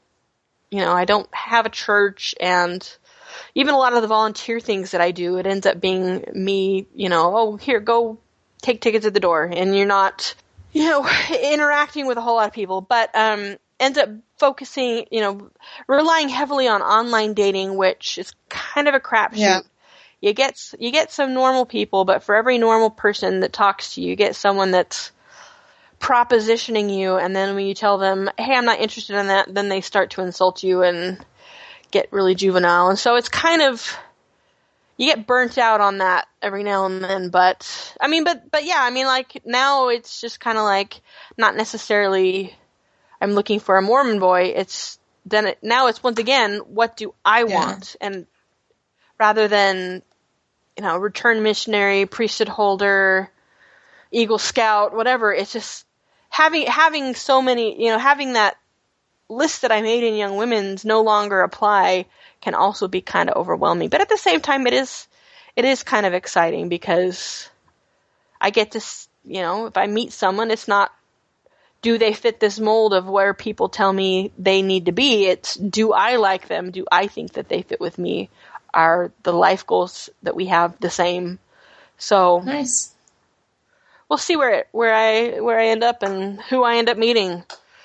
you know, I don't have a church, and even a lot of the volunteer things that I do, it ends up being me, you know, oh, here, go take tickets at the door, and you're not, you know, interacting with a whole lot of people, but, um, ends up focusing, you know, relying heavily on online dating, which is kind of a crapshoot. Yeah. You get, you get some normal people, but for every normal person that talks to you, you get someone that's propositioning you, and then when you tell them, hey, I'm not interested in that, then they start to insult you and get really juvenile. And so it's kind of, you get burnt out on that every now and then, but, I mean, but, but yeah, I mean, like, now it's just kind of like, not necessarily, I'm looking for a Mormon boy, it's, then it, now it's once again, what do I yeah. want? And rather than, you know, return missionary, priesthood holder, Eagle Scout, whatever, it's just having, having so many, you know, having that list that I made in Young Women's no longer apply can also be kind of overwhelming. But at the same time, it is, it is kind of exciting, because I get to, you know, if I meet someone, it's not, do they fit this mold of where people tell me they need to be? It's, do I like them? Do I think that they fit with me? Are the life goals that we have the same? So nice. We'll see where where I where I end up and who I end up meeting.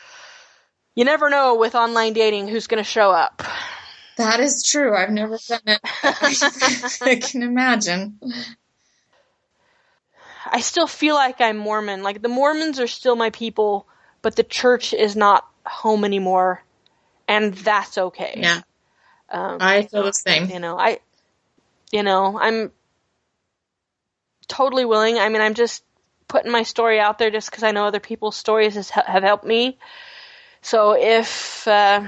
You never know with online dating who's going to show up. That is true. I've never done it. I can imagine. I still feel like I'm Mormon. Like, the Mormons are still my people, but the church is not home anymore, and that's okay. Yeah. Um, I feel the same. You know, I, you know, I'm totally willing. I mean, I'm just putting my story out there just because I know other people's stories has, have helped me. So if, uh,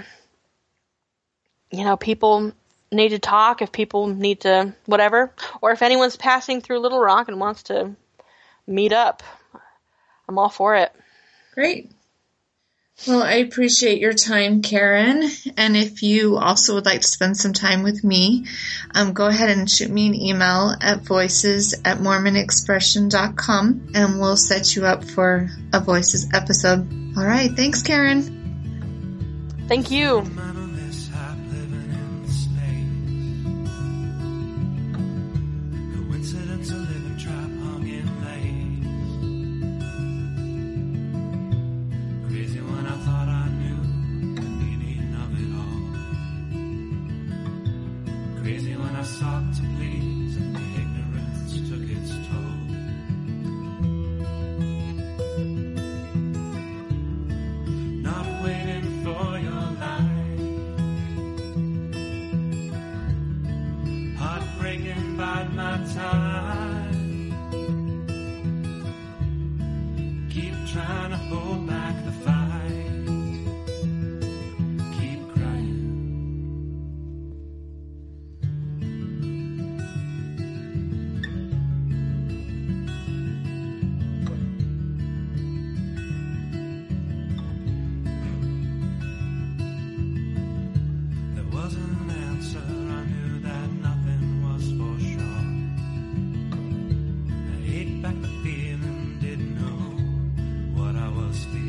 you know, people need to talk, if people need to whatever, or if anyone's passing through Little Rock and wants to meet up, I'm all for it. Great. Well, I appreciate your time, Karen. And if you also would like to spend some time with me, um, go ahead and shoot me an email at voices at mormon expression dot com, and we'll set you up for a Voices episode. All right. Thanks, Karen. Thank you.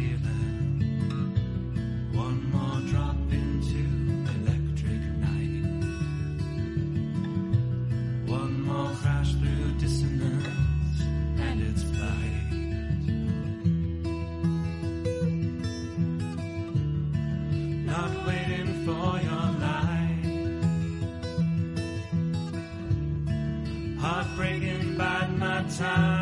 One more drop into electric night. heartbreaking by my time.